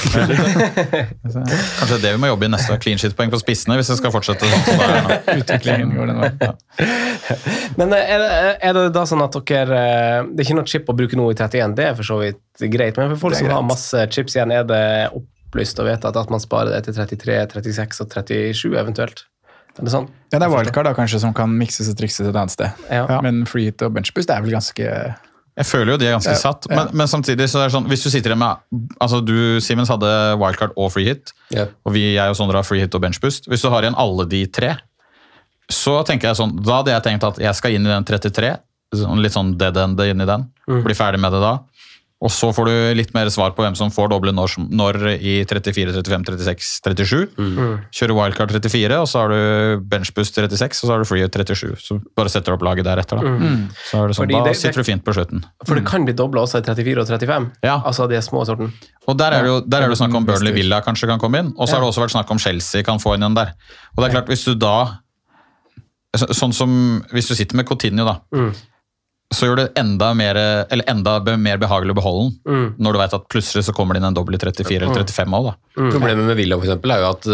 Kanskje det vi må jobbe i neste clean shit-poeng på spissene, hvis jeg skal fortsette sånn som det er nå. Utviklingen går den veien. Ja. Men er det da sånn at dere, det er ikke noe chip å bruke noe i 31, det er for så vidt greit, men for folk som har masse chips igjen, er det opplyst å vite at man sparer det til 33, 36 og 37 eventuelt? Er det sånn? Ja, det er wildcard da, kanskje, som kan mikses og trikses et annet sted. Ja. Men free hit og benchboost, det er vel ganske... Jeg føler jo de er ganske satt, men samtidig så er det sånn, hvis du sitter med, altså du, Siemens hadde wildcard og free hit, og jeg og Sondre har free hit og benchboost. Hvis du har igjen alle de 3, så tenker jeg sånn, da hadde jeg tenkt at jeg skal inn i den 33, litt sånn dead end inn i den, bli ferdig med det da. Og så får du litt mer svar på hvem som får doble når i 34, 35, 36, 37. Kjører wildcard 34, og så har du benchboost 36, og så har du free 37. Så bare setter du opp laget deretter da. Så er det sånn, da sitter du fint på slutten. For det kan bli doblet også i 34 og 35, altså de små sorten. Og der er det jo snakk om Burnley Villa kanskje kan komme inn, og så har det også vært snakk om Chelsea kan få inn den der. Og det er klart, hvis du da, sånn som hvis du sitter med Coutinho da, så gjør det enda mer behagelig å beholde den, når du vet at plutselig så kommer det inn en dobbel i 34 eller 35 også da. Problemet med Villa for eksempel er jo at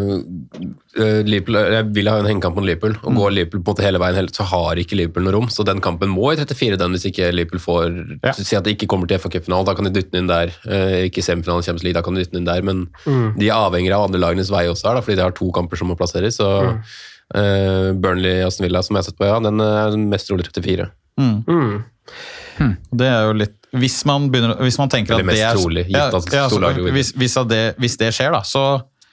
Villa har en hengekamp mot Liverpool, og går Liverpool på en måte hele veien, så har ikke Liverpool noe rom, så den kampen må i 34 den hvis ikke Liverpool får, si at det ikke kommer til FA-cupfinalen, da kan de dytte den inn der, ikke semifinalen Champions League, da kan de dytte den inn der, men de avhenger av andre lagenes vei også her, da, fordi de har 2 kamper som må plasseres, så Burnley Aston Villa som jeg har sett på, den er mest rolig 34. Det er jo litt hvis man tenker at det er trolig, hvis det skjer da, så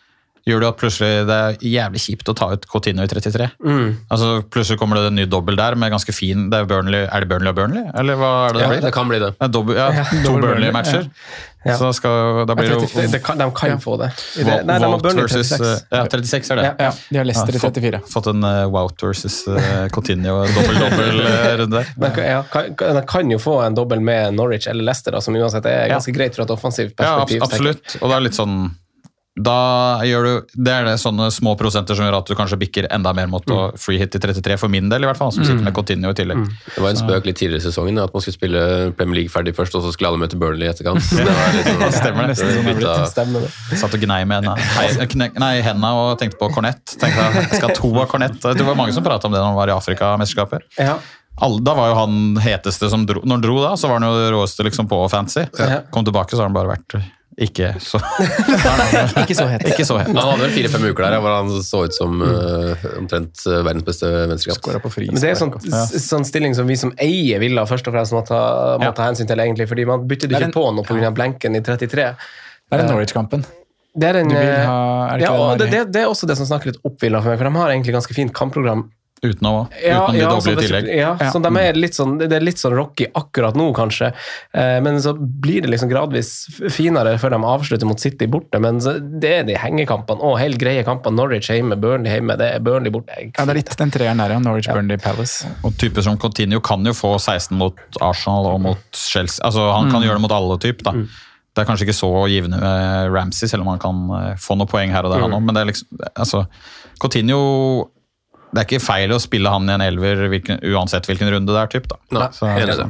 gjør det at plutselig det er jævlig kjipt å ta ut Coutinho i 33. Altså plutselig kommer det en ny dobbel der med ganske fin, det er Burnley, er det Burnley og Burnley? Eller hva er det Ja, blir? det kan bli det. Dobbel, to Burnley-matcher. Ja. Så da blir det jo de kan få det. Nei, de har Burnley 36. Ja, 36 er det. Ja, de har Leicester i 34. Fått en Wout versus Coutinho, dobbel-runde der. Men de kan jo få en dobbel med Norwich eller Leicester, da, som uansett er ganske greit fra et offensivt perspektiv. Ja, absolutt. Og det er litt sånn da gjør du, det er det sånne små prosenter som gjør at du kanskje bikker enda mer mot å free hit i 33 for min del i hvert fall, som sitter med Coutinho i tillegg. Det var en spøk litt tidligere i sesongen at man skulle spille Premier League ferdig først, og så skulle alle møte Burnley i etterkant. Det var litt sånn, Stemmer nesten sånn det Stemmer det. Satt og gnei med hendene og tenkte på Cornett. Tenkte jeg skal ha 2 av Cornett. Det var mange som pratet om det når han var i Afrika-mesterskapet. Ja. Da var jo han heteste som dro. Når han dro da, så var han jo råeste liksom på fancy. Kom tilbake, så har han bare vært ikke så Ikke så het. Han hadde vel 4-5 uker der, hvor han så ut som omtrent verdens beste venstrekant. Men det er sånn stilling som vi som eier ville først og fremst må ta hensyn til, egentlig, fordi man bytter det ikke på noe på grunn av blenken i 33. Det er Norwich-kampen. Det er Du vil ha, er det ikke og den der- det er også det som snakker litt opp Villa for meg, for de har egentlig ganske fint kampprogram. uten å bli doble i tillegg. Så de er litt sånn, det er litt sånn rocky akkurat nå, kanskje. Men så blir det liksom gradvis finere før de avslutter mot City borte. Men det er de hengekampene, og helt greie kampene. Norwich hjemme, Burnley hjemme, det er Burnley borte. Ja, det er litt den treeren der, Norwich, Burnley, Palace. Og typer som Coutinho kan jo få 16 mot Arsenal og mot Chelsea. Altså, han kan gjøre det mot alle typ, da. Det er kanskje ikke så givende med Ramsey, selv om han kan få noen poeng her og der, han også. Men det er liksom, altså, Coutinho, det er ikke feil å spille han i en elver uansett hvilken runde det er, typ, da. Nei, Så,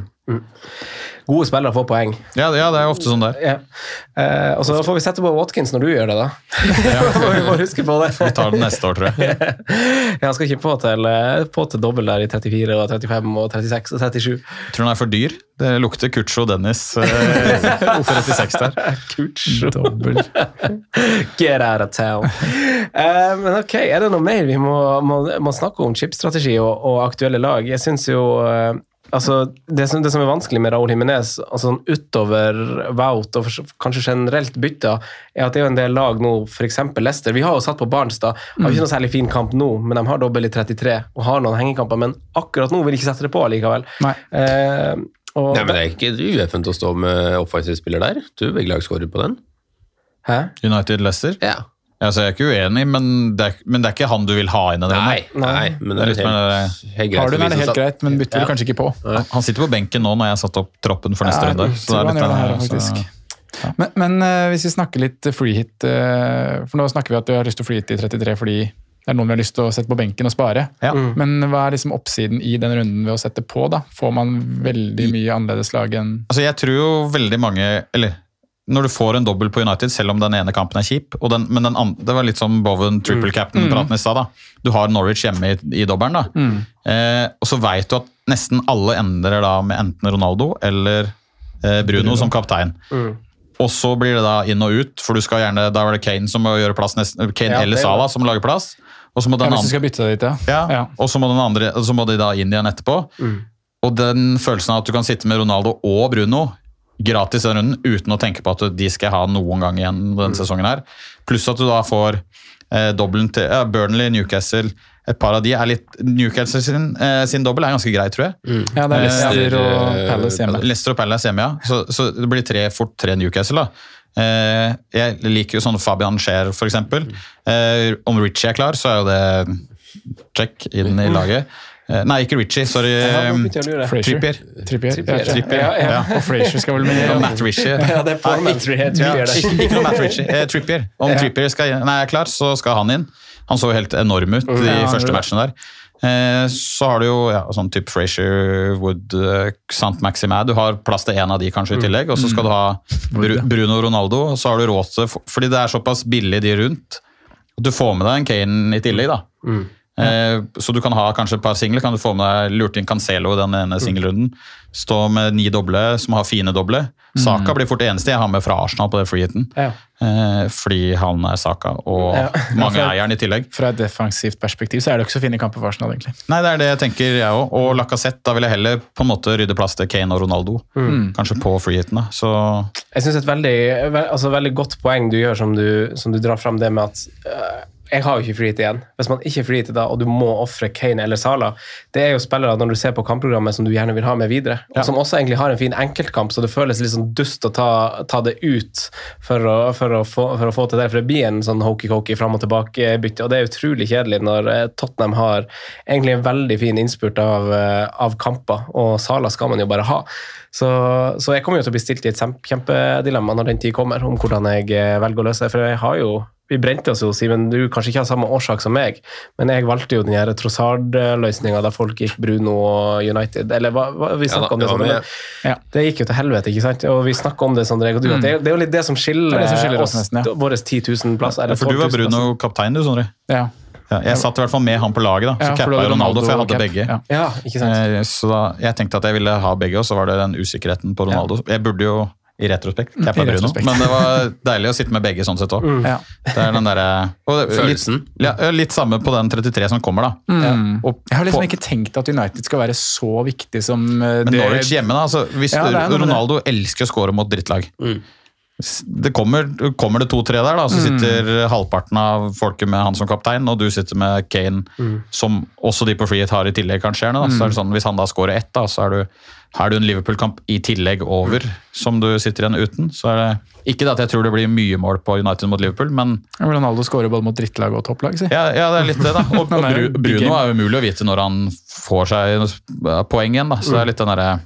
Gode spillere får poeng. ja, det er ofte sånn der. Ja. Og så får vi sette på Watkins når du gjør det, da. Vi må huske på det. Vi tar den neste år, tror jeg. Jeg skal ikke på til dobbelt der i 34 og 35 og 36 og 37. Jeg tror den er for dyr. Det lukter Kutcho og Dennis for 36 der. Kutsch. Get out of town. Men ok, er det noe mer vi må snakke om chipstrategi og aktuelle lag? Jeg synes jo altså, det som er vanskelig med Raúl Jiménez, altså utover Wout og kanskje generelt bytta, er at det er jo en del lag nå, for eksempel Leicester. Vi har jo satt på Barnstad, har ikke noe særlig fin kamp nå, men de har dobbelt i 33 og har noen hengekamper, men akkurat nå vil de ikke sette det på likevel. Nei. Nei, men det er ikke UFN til å stå med offensive spiller der. Du begge lag skårer på den. Hæ? United Leicester? Ja. Altså, jeg er ikke uenig, men det er ikke han du vil ha inn i det. Nei, men det er litt helt greit. Har du den, er det helt greit, men bytter du kanskje ikke på. Han sitter på benken nå når jeg har satt opp troppen for neste runde. Så det er litt, faktisk. Men hvis vi snakker litt free hit, for nå snakker vi at du har lyst til å free hit i 33 fordi det er noen vi har lyst til å sette på benken og spare. Ja. Men hva er liksom oppsiden i den runden ved å sette på da? Får man veldig mye annerledes lag enn... Altså, jeg tror jo veldig mange, eller når du får en dobbel på United, selv om den ene kampen er kjip, men den andre, det var litt som Bowen triple captain praten i stad da. Du har Norwich hjemme i dobbelen da. Og så vet du at nesten alle endrer da med enten Ronaldo eller Bruno som kaptein. Og så blir det da inn og ut, for du skal gjerne, da var det Kane som må gjøre plass, Kane eller Salah som lager plass. Og så må den hvis du skal bytte det dit, ja. Og så må den andre, så må de da inn igjen etterpå. Og den følelsen av at du kan sitte med Ronaldo og Bruno gratis den runden, uten å tenke på at de skal ha noen gang igjen denne sesongen her. Pluss at du da får dobbelen til Burnley, Newcastle, et par av de er litt... Newcastle sin dobbel er ganske grei, tror jeg. Ja, det er Leicester og Palace hjemme. Leicester og Palace hjemme, ja. Så det blir fort tre Newcastle da. Jeg liker jo sånn Fabian Scher for eksempel. Om Richie er klar, så er jo det check inn i laget. Nei, ikke Richie, sorry. Trippier. Ja. Og Fraser skal vel med. Matt Richie. Ja, det er på ikke noe Matt Richie. Trippier. Om Trippier er klar, så skal han inn. Han så jo helt enorm ut i første matchen der. Så har du jo sånn type Fraser, Wood, Sant Maxime. Du har plass til en av de kanskje i tillegg, og så skal du ha Bruno Ronaldo, og så har du råd til, fordi det er såpass billig de rundt, at du får med deg en Kane i tillegg da. Så du kan ha kanskje et par singler, kan du få med deg lurt inn Cancelo i den ene singelrunden, stå med 9 doble som har fine doble. Saka blir fort eneste jeg har med fra Arsenal på det free-hiten, fordi han Saka, og mange eieren i tillegg. Fra et defensivt perspektiv så det ikke så fine kamper for Arsenal, egentlig. Nei, det det jeg tenker jeg også, og Lacazette, da vil jeg heller på en måte rydde plass til Kane og Ronaldo, kanskje på free-hiten da, så... Jeg synes et veldig godt poeng du gjør som du drar frem det med at jeg har jo ikke frihet igjen. Hvis man ikke frihet da, og du må offre Kane eller Salah, det jo spillere når du ser på kampprogrammet som du gjerne vil ha med videre, og som også egentlig har en fin enkeltkamp, så det føles litt sånn dust å ta det ut for å få til det, for det blir en sånn hokey-cokey frem og tilbake bytte, og det utrolig kjedelig når Tottenham har egentlig en veldig fin innspurt av kamper, og Salah skal man jo bare ha. Så jeg kommer jo til å bli stilt i et kjempedilemma når den tid kommer, om hvordan jeg velger å løse det, for jeg har jo vi brente oss jo, Simen, du kanskje ikke har samme årsak som meg, men jeg valgte jo den her Trossard-løsningen der folk gikk Bruno og United, eller vi snakket om det sånn, det gikk jo til helvete, ikke sant? Og vi snakket om det, Sondre, og du, det jo litt det som skiller oss, våre 10 000 plass. For du var Bruno kaptein, du, Sondre? Ja. Jeg satt i hvert fall med han på laget da, så kappet jeg Ronaldo, for jeg hadde begge. Ja, ikke sant? Så da, jeg tenkte at jeg ville ha begge, og så var det den usikkerheten på Ronaldo. Jeg burde jo i retrospekt, kappet Bruno, men det var deilig å sitte med begge sånn sett også. Det den der... Følelsen. Litt samme på den 33 som kommer da. Jeg har liksom ikke tenkt at United skal være så viktig som men Norwich hjemme da, altså, hvis Ronaldo elsker å score mot drittlag, det kommer det 2-3 der da, så sitter halvparten av folket med han som kaptein, og du sitter med Kane, som også de på Freehit har i tillegg kanskje gjerne da, så det sånn, hvis han da scorer 1 da, så har du en Liverpool-kamp i tillegg over, som du sitter igjen uten, så det ikke det at jeg tror det blir mye mål på United mot Liverpool, men... Ronaldo scorer både mot drittlag og topplag, si. Ja, det litt det da, og Bruno umulig å vite når han får seg poeng igjen da, så det litt den der...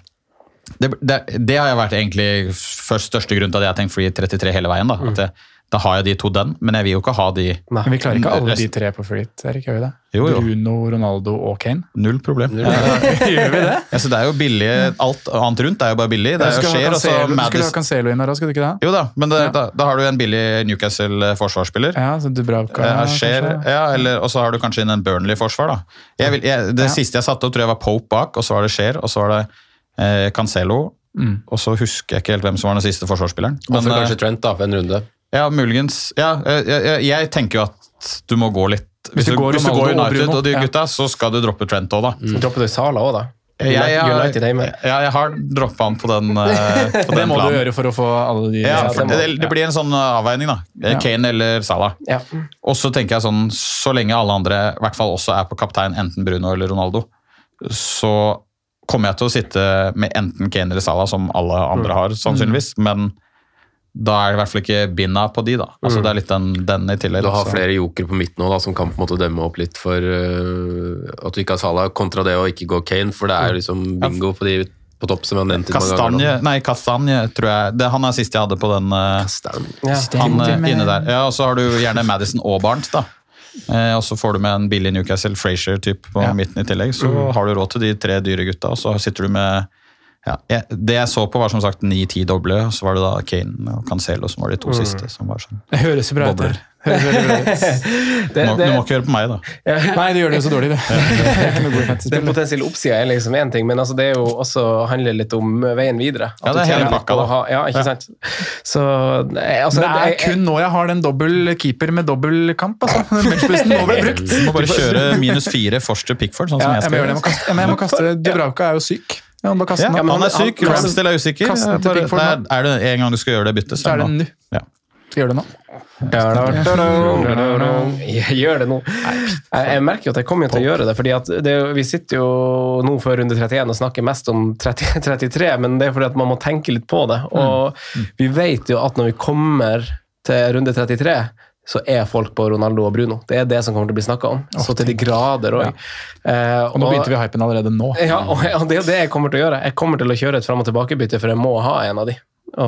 Det har jeg vært egentlig først største grunn til at jeg har tenkt free 33 hele veien da, at da har jeg de 2 den, men jeg vil jo ikke ha de... Men vi klarer ikke alle de 3 på free, Erik, gjør vi det? Jo. Bruno, Ronaldo og Kane? Null problem. Gjør vi det? Ja, så det jo billig, alt annet rundt jo bare billig. Det jo skjer, og så Madison... Du skulle ha Cancelo inn her, skal du ikke det? Jo da, men da har du en billig Newcastle-forsvarsspiller. Ja, så Dubravka... og så har du kanskje inn en Burnley-forsvar da. Det siste jeg satte opp tror jeg var Pope bak, og så var det Scheer, og så var det Cancelo, og så husker jeg ikke helt hvem som var den siste forsvarsspilleren. Og så kanskje Trent da, for en runde. Ja, muligens. Ja, jeg tenker jo at du må gå litt... Hvis du går United og de gutta, så skal du droppe Trent også da. Dropper du Salah også da? Jeg har droppet han på den planen. Det må du gjøre for å få alle de... Ja, det blir en sånn avveining da. Kane eller Salah. Og så tenker jeg sånn, så lenge alle andre, i hvert fall også på kaptein, enten Bruno eller Ronaldo, så kommer jeg til å sitte med enten Kane eller Salah, som alle andre har, sannsynligvis, men da det i hvert fall ikke binda på de da. Altså det litt den i tillegg. Du har flere joker på midten nå da, som kan på en måte demme opp litt for at du ikke har Salah, kontra det å ikke gå Kane, for det liksom bingo på de på topp som jeg har nevnt mange ganger. Kastanje, tror jeg. Han sist jeg hadde på den han inne der. Ja, og så har du gjerne Madison og Barnes da. Og så får du med en billig Newcastle Frazier-typ på midten i tillegg, så har du råd til de 3 dyre gutta, og så sitter du med det jeg så på var som sagt 9-10 doble, og så var det da Kane og Cancelo som var de 2 siste som var sånn. Det høres bra ut. Du må ikke høre på meg da. Nei, det gjør det jo så dårlig det. Den potensielle oppsiden liksom en ting, men altså det jo også handler litt om veien videre. Ja, det hele pakka da. Ja, ikke sant? Så, altså, det kun nå jeg har den dobbel keeper med dobbel kamp, altså. Benchbussen nå ble brukt. Du må bare kjøre -4 Forster Pickford, sånn som jeg skal gjøre. Jeg må kaste, Dubravka jo syk. Ja, han syk, Ramsdale usikker. Er det en gang du skal gjøre det byttet, så er det nå. Skal gjøre det nå. Jeg gjør det nå. Jeg merker jo at jeg kommer til å gjøre det, fordi at vi sitter jo nå før runde 31 og snakker mest om 33, men det fordi at man må tenke litt på det, og vi vet jo at når vi kommer til runde 33, så folk på Ronaldo og Bruno. Det det som kommer til å bli snakket om. Så til de grader også. Og nå begynte vi hypen allerede nå. Ja, og det det jeg kommer til å gjøre. Jeg kommer til å kjøre et frem- og tilbakebytte, for jeg må ha en av de.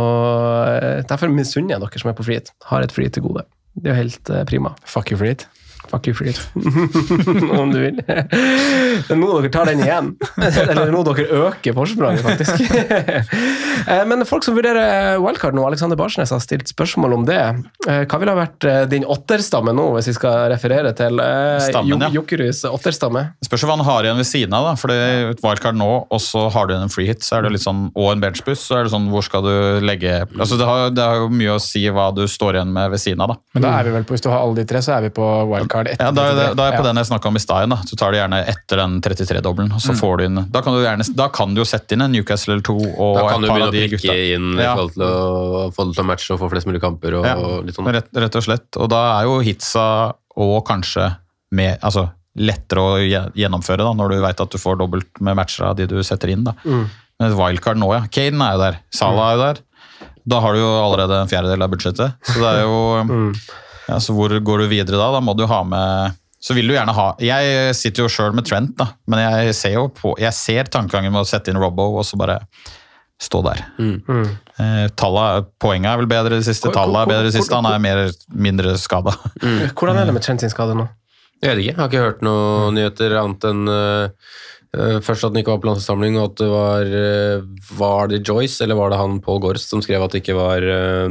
Og derfor misunner jeg dere som på frihet. Har et frihet til gode. Det jo helt prima. Fuck you frihet. Fuck you, free hit. Om du vil. Det nå dere tar den igjen. Eller nå dere øker forspranget, faktisk. Men folk som vurderer wildcard nå, Alexander Barsnes har stilt spørsmål om det. Hva vil ha vært din åtterstamme nå, hvis vi skal referere til Jokerus åtterstamme? Spørs hva han har igjen ved siden av, da. For det er et wildcard nå, og så har du en free hit, så er det litt sånn, og en benchboost, så er det sånn, hvor skal du legge... Altså, det har jo mye å si hva du står igjen med ved siden av, da. Men da er vi vel på, hvis du har alle de tre, så er vi på wildcard. Ja, da er på den jeg snakket om i stedet. Så tar du gjerne etter den 33-dobbelen, og så får du inn... Da kan du jo sette inn en Newcastle eller 2 og da kan et par av de gutta. Da kan du begynne å prikke inn i forhold til å få det til å matche og få flest mulige kamper og litt sånn. Rett og slett. Og da er jo hitsa og kanskje lettere å gjennomføre da, når du vet at du får dobbelt med matcher av de du setter inn. Da. Men et wildcard nå, ja. Kane er jo der. Salah er jo der. Da har du jo allerede en fjerdedel av budsjettet. Så det er jo... Ja, så hvor går du videre da? Da må du ha med... Så vil du gjerne ha... Jeg sitter jo selv med Trent da, men jeg ser tankegangen med å sette inn Robbo og så bare stå der. Poenget er vel bedre det siste, tallet er bedre det siste, han er mindre skadet. Hvordan er det med Trent sin skade nå? Jeg vet ikke, jeg har ikke hørt noen nyheter annet enn først at den ikke var på landslagssamling, og at det var det Joyce, eller var det han Paul Gorst som skrev at det ikke var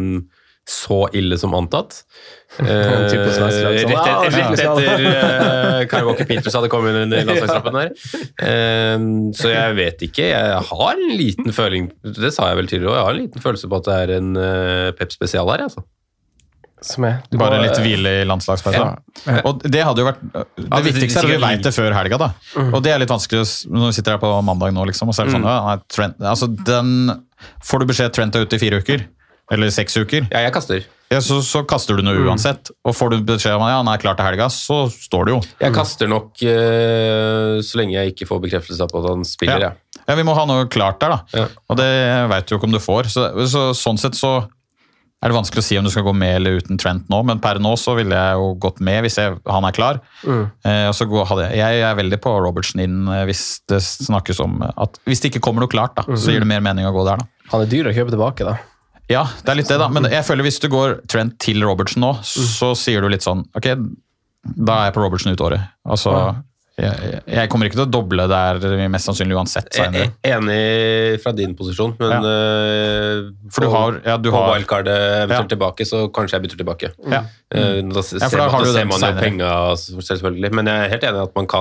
så ille som antatt. Rett etter Kyle Walker-Peters hadde kommet inn i landslagstroppen der. Så jeg vet ikke, jeg har en liten føling, det sa jeg vel tidligere også, jeg har en liten følelse på at det er en Pep-spesial her, altså. Bare litt hvile i landslagspausen. Og det hadde jo vært det viktigste er at vi vet det før helga da. Og det er litt vanskelig når vi sitter her på mandag nå liksom, og så er det sånn, Trent, altså får du beskjed Trent er ute i 4 uker eller 6 uker. Ja, jeg kaster. Ja, så kaster du noe uansett. Og får du beskjed om at han er klar til helga, så står det jo. Jeg kaster nok så lenge jeg ikke får bekreftelse på at han spiller, Ja, vi må ha noe klart der da. Ja. Og det vet du jo ikke om du får. Sånn sett så er det vanskelig å si om du skal gå med eller uten Trent nå, men per nå så ville jeg jo gått med hvis han er klar. Og så jeg er veldig på Robertson inn hvis det snakkes om at hvis det ikke kommer noe klart da, så gir det mer mening å gå der da. Han er dyr å kjøpe tilbake da. Ja, det er litt det da, men jeg føler hvis du går Trent til Robertson nå, så sier du litt sånn, ok, da er jeg på Robertson ut året. Altså, jeg kommer ikke til å doble der mest sannsynlig uansett. Jeg er enig fra din posisjon, men for du har wildcardet eventuelt tilbake, så kanskje jeg bytter tilbake. Da ser man jo penger selvfølgelig, men jeg er helt enig at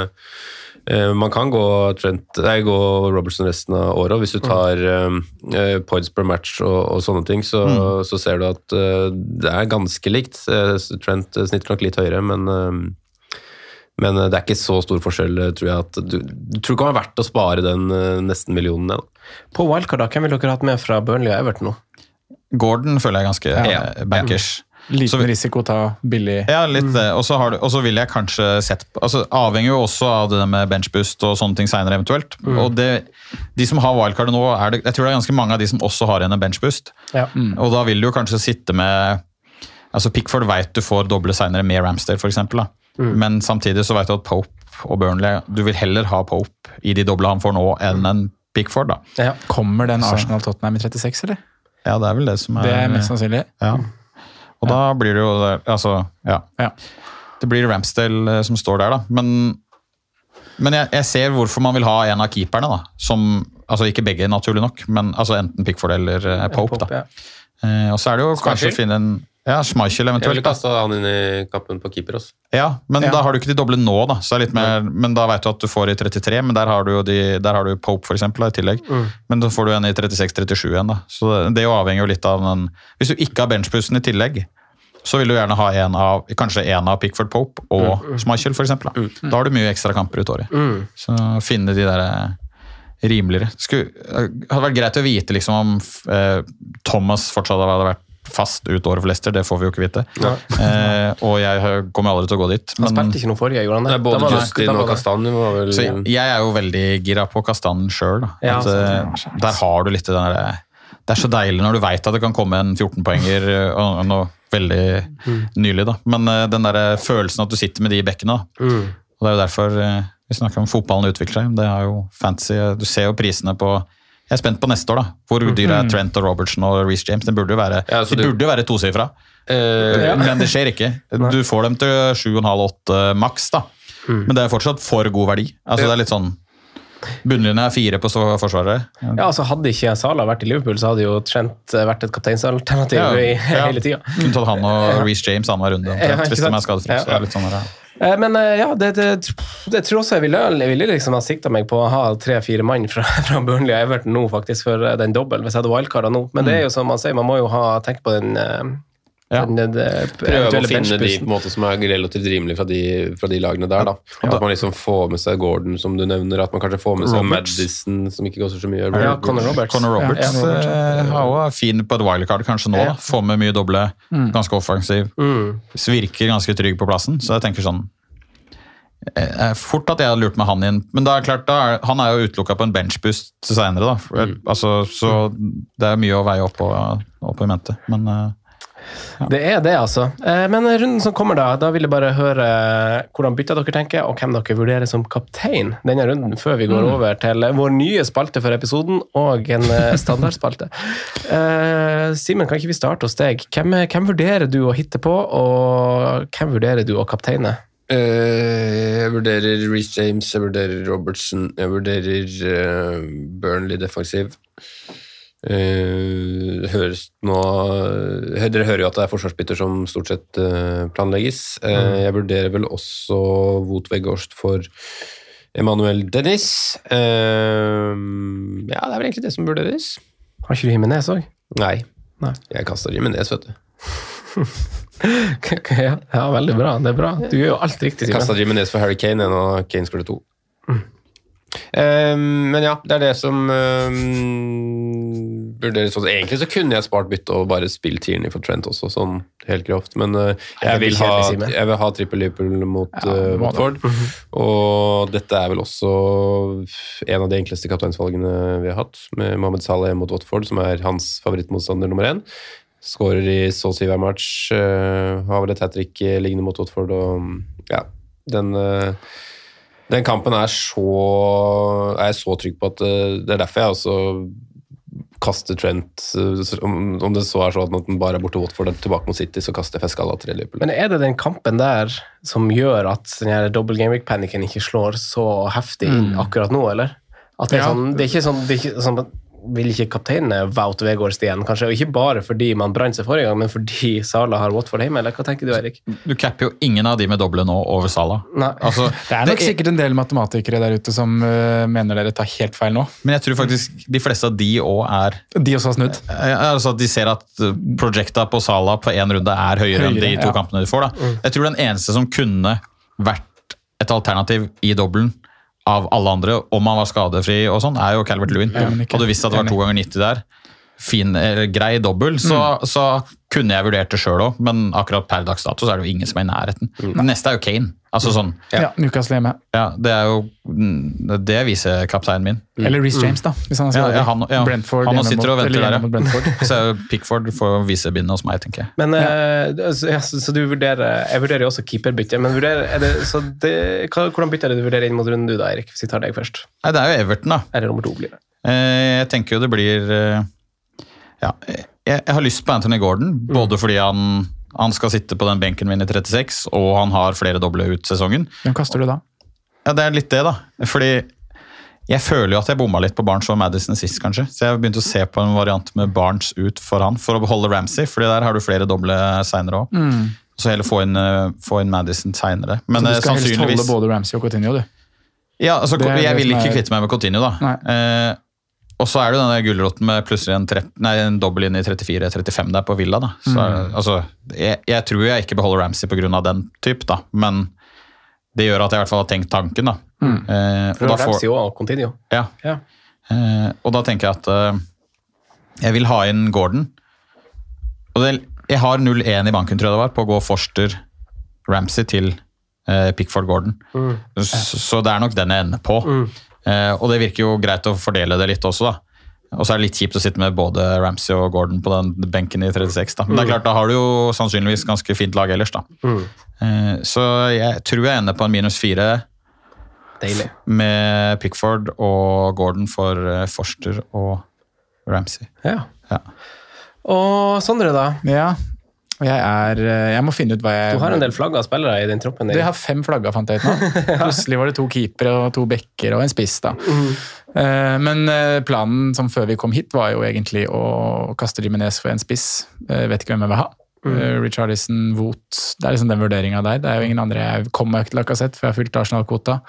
man kan gå Robertson resten av året, og hvis du tar points per match og sånne ting, så ser du at det er ganske likt. Trent snitter nok litt høyere, men det er ikke så stor forskjell, tror jeg, at du tror det kan være verdt å spare den nesten millionen. På wildcard da, hvem vil dere hatt med fra Burnley og Everton nå? Gordon føler jeg ganske bankers. Liten risiko ta billig. Ja, litt det. Og så vil jeg kanskje avhenger jo også av det med benchboost og sånne ting senere eventuelt. Og de som har wildcard nå, jeg tror det er ganske mange av de som også har en benchboost. Og da vil du jo kanskje sitte med Pickford vet du får doble senere med Ramsdale for eksempel da. Men samtidig så vet du at Pope og Burnley, du vil heller ha Pope i de doble han får nå enn en Pickford da. Kommer den Arsenal-Tottenham i 36, eller? Ja, det er vel det som er... Det er mest sannsynlig. Ja. Og da blir det jo, det blir Ramsdale som står der da, men jeg ser hvorfor man vil ha en av keeperne da, som, ikke begge naturlig nok, men enten Pickford eller Pope da. Og så er det jo kanskje å finne en Schmeichel eventuelt. Jeg vil kaste han inn i kappen på keeper også. Ja, men da har du ikke de doble nå da, så er litt mer, men da vet du at du får i 33, men der har du Pope for eksempel da, i tillegg, men da får du en i 36-37 igjen da, så det avhenger jo litt av den, hvis du ikke har benchboosten i tillegg, så vil du gjerne ha kanskje en av Pickford, Pope og Schmeichel for eksempel da. Da har du mye ekstra kamper ut året, så finne de der rimeligere. Hadde vært greit å vite liksom om Thomas fortsatt hadde vært fast ut året for Leicester, det får vi jo ikke vite. Og jeg kommer aldri til å gå dit. Han spilte ikke noe forrige, gjorde han det? Både Justin og Kastanjen var vel... Så jeg er jo veldig gira på Kastanjen selv. Der har du litt den der... Det er så deilig når du vet at det kan komme en 14-poenger og noe veldig nylig da. Men den der følelsen at du sitter med de i bekkene, og det er jo derfor vi snakker om fotballen utvikler seg. Det er jo fancy. Du ser jo prisene på Jeg er spent på neste år, da. Hvor dyre er Trent og Robertson og Reece James? Det burde jo være, de burde jo være tosifra. Men det skjer ikke. Du får dem til 7,5-8 maks, da. Men det er fortsatt for god verdi. Altså, det er litt sånn bunnlinjen er 4 på forsvaret. Ja, altså hadde ikke Salah vært i Liverpool, så hadde jo Trent vært et kapteinsalternativ hele tiden. Kunne tatt han og Reece James annenhver runde, hvis de er skadefri. Så det er litt sånn der. Men det tror også jeg ville liksom ha siktet meg på å ha 3-4 mann fra Burnley og Everton nå faktisk for den dobbelt, hvis jeg hadde wildcardet nå. Men det er jo som man sier, man må jo tenke på den prøve å finne de på en måte som er relativt rimelig fra de lagene der da. At man liksom får med seg Gordon som du nevner, at man kanskje får med seg Madison som ikke koster så mye. Conor Roberts har også fin på et wildcard kanskje nå da. Får med mye doble, ganske offensiv, virker ganske trygg på plassen, så jeg tenker sånn fort at jeg hadde lurt med han inn, men da er klart han er jo utelukket på en benchboost senere da, altså, så det er mye å veie opp i mente, men det er det altså. Men runden som kommer da vil jeg bare høre hvordan bytter dere tenker, og hvem dere vurderer som kaptein denne runden, før vi går over til vår nye spalte for episoden, og en standardspalte. Simen, kan ikke vi starte hos deg? Hvem vurderer du å hitte på, og hvem vurderer du å kapteine? Jeg vurderer Reece James, jeg vurderer Robertson, jeg vurderer Burnley defensiv. Dere hører jo at det er forsvarsbytter som stort sett planlegges. Jeg vurderer vel også Wout Weghorst for Emmanuel Dennis. Ja, det er vel egentlig det som vurderes. Har ikke du Jimenez også? Nei. Jeg kaster Jimenez, vet du. Ja, veldig bra, det er bra. Du gjør jo alt riktig, Simen. Kastet Jimenez for Harry Kane, og Kane skulle 2. Men ja, det er det som egentlig så kunne jeg spart bytte og bare spilt Tierney for Trent også, sånn helt grovt, men jeg vil ha trippel Liverpool mot Watford, og dette er vel også en av de enkleste kapteinsvalgene vi har hatt, med Mohamed Salah mot Watford, som er hans favorittmotstander nummer 1. Skårer i så å si hver match, har vel et hat-trick liggende mot Watford, og ja, den kampen er jeg så trygg på at det er derfor jeg også kaster Trent, om det så er sånn at den bare er borte Watford tilbake mot City, så kaster jeg Fescala 3 Liverpool. Men er det den kampen der som gjør at den her double game week-panikken ikke slår så heftig inn akkurat nå, eller? At det er ikke sånn vil ikke kapteinene Wout Weghorst igjen, kanskje, og ikke bare fordi man brant seg forrige gang, men fordi Salah har Watford hjemme, eller hva tenker du, Erik? Du capper jo ingen av de med doble nå over Salah. Altså, det er nok sikkert en del matematikere der ute som mener dere tar helt feil nå. Men jeg tror faktisk de fleste av de også har snudd. Altså de ser at projecta på Salah på en runde er høyere enn de 2 kampene de får. Da. Jeg tror den eneste som kunne vært et alternativ i dobbelen av alle andre, om han var skadefri og sånn, er jo Calvert-Lewin. Og du visste at det var 2 ganger 90 der. Grei dobbel, så kunne jeg vurdert det selv også, men akkurat per dags dato så er det jo ingen som er i nærheten. Den neste er jo Kane. Altså sånn. Ja, Newcastle hjemme. Ja, det er jo det viser kapteinen min. Eller Reece James da, hvis han skal Brentford. Han sitter og venter der, så Pickford får vise bindet hos meg, tenker jeg. Men, så du jeg vurderer jo også keeperbytte, men hvordan bytter du vurderer inn mot runden du da, Erik, hvis vi tar deg først? Nei, det er jo Everton da. Eller nummer 2 blir det? Jeg tenker jo det blir jeg har lyst på Anthony Gordon, både fordi han skal sitte på den benken min i 36, og han har flere doble ut sesongen. Hvem kaster du da? Ja, det er litt det da, fordi jeg føler jo at jeg bomma litt på Barnes og Madison sist kanskje, så jeg har begynt å se på en variant med Barnes ut for han, for å beholde Ramsey, fordi der har du flere doble senere også. Så heller få inn Madison senere. Men så du skal helst holde både Ramsey og Coutinho, du? Ja, altså, jeg vil ikke kvitte meg med Coutinho da. Og så er det denne gullrotten med plutselig en dobbel inn i 34-35 der på Villa da. Så, altså, jeg tror jeg ikke beholder Ramsey på grunn av den typ da, men det gjør at jeg i hvert fall har tenkt tanken da. For Ramsey og Coutinho. Ja. Og da tenker jeg at jeg vil ha inn Gordon. Og jeg har 0-1 i banken, tror jeg det var, på å gå Forster Ramsey til Pickford Gordon. Så det er nok den jeg ender på. Og det virker jo greit å fordele det litt også da. Og så er det litt kjipt å sitte med både Ramsey og Gordon på den benken i 36 da. Men det er klart, da har du jo sannsynligvis ganske fint lag ellers da. Så jeg tror jeg ender på en -4. Deilig. Med Pickford og Gordon for Forster og Ramsey. Ja. Ja. Og Sondre da? Ja, og jeg må finne ut hva jeg... Du har en del flagga spillere i den troppen. Jeg har 5 flagga, fant jeg ut nå. Plutselig var det 2 keepere og 2 bekker og en spiss da. Men planen som før vi kom hit var jo egentlig å kaste Jimenez for en spiss. Vet ikke hvem jeg vil ha. Richarlison, Wout, det er liksom den vurderingen der. Det er jo ingen andre jeg kommer til å ha sett, for jeg har fylt Arsenal-kvota.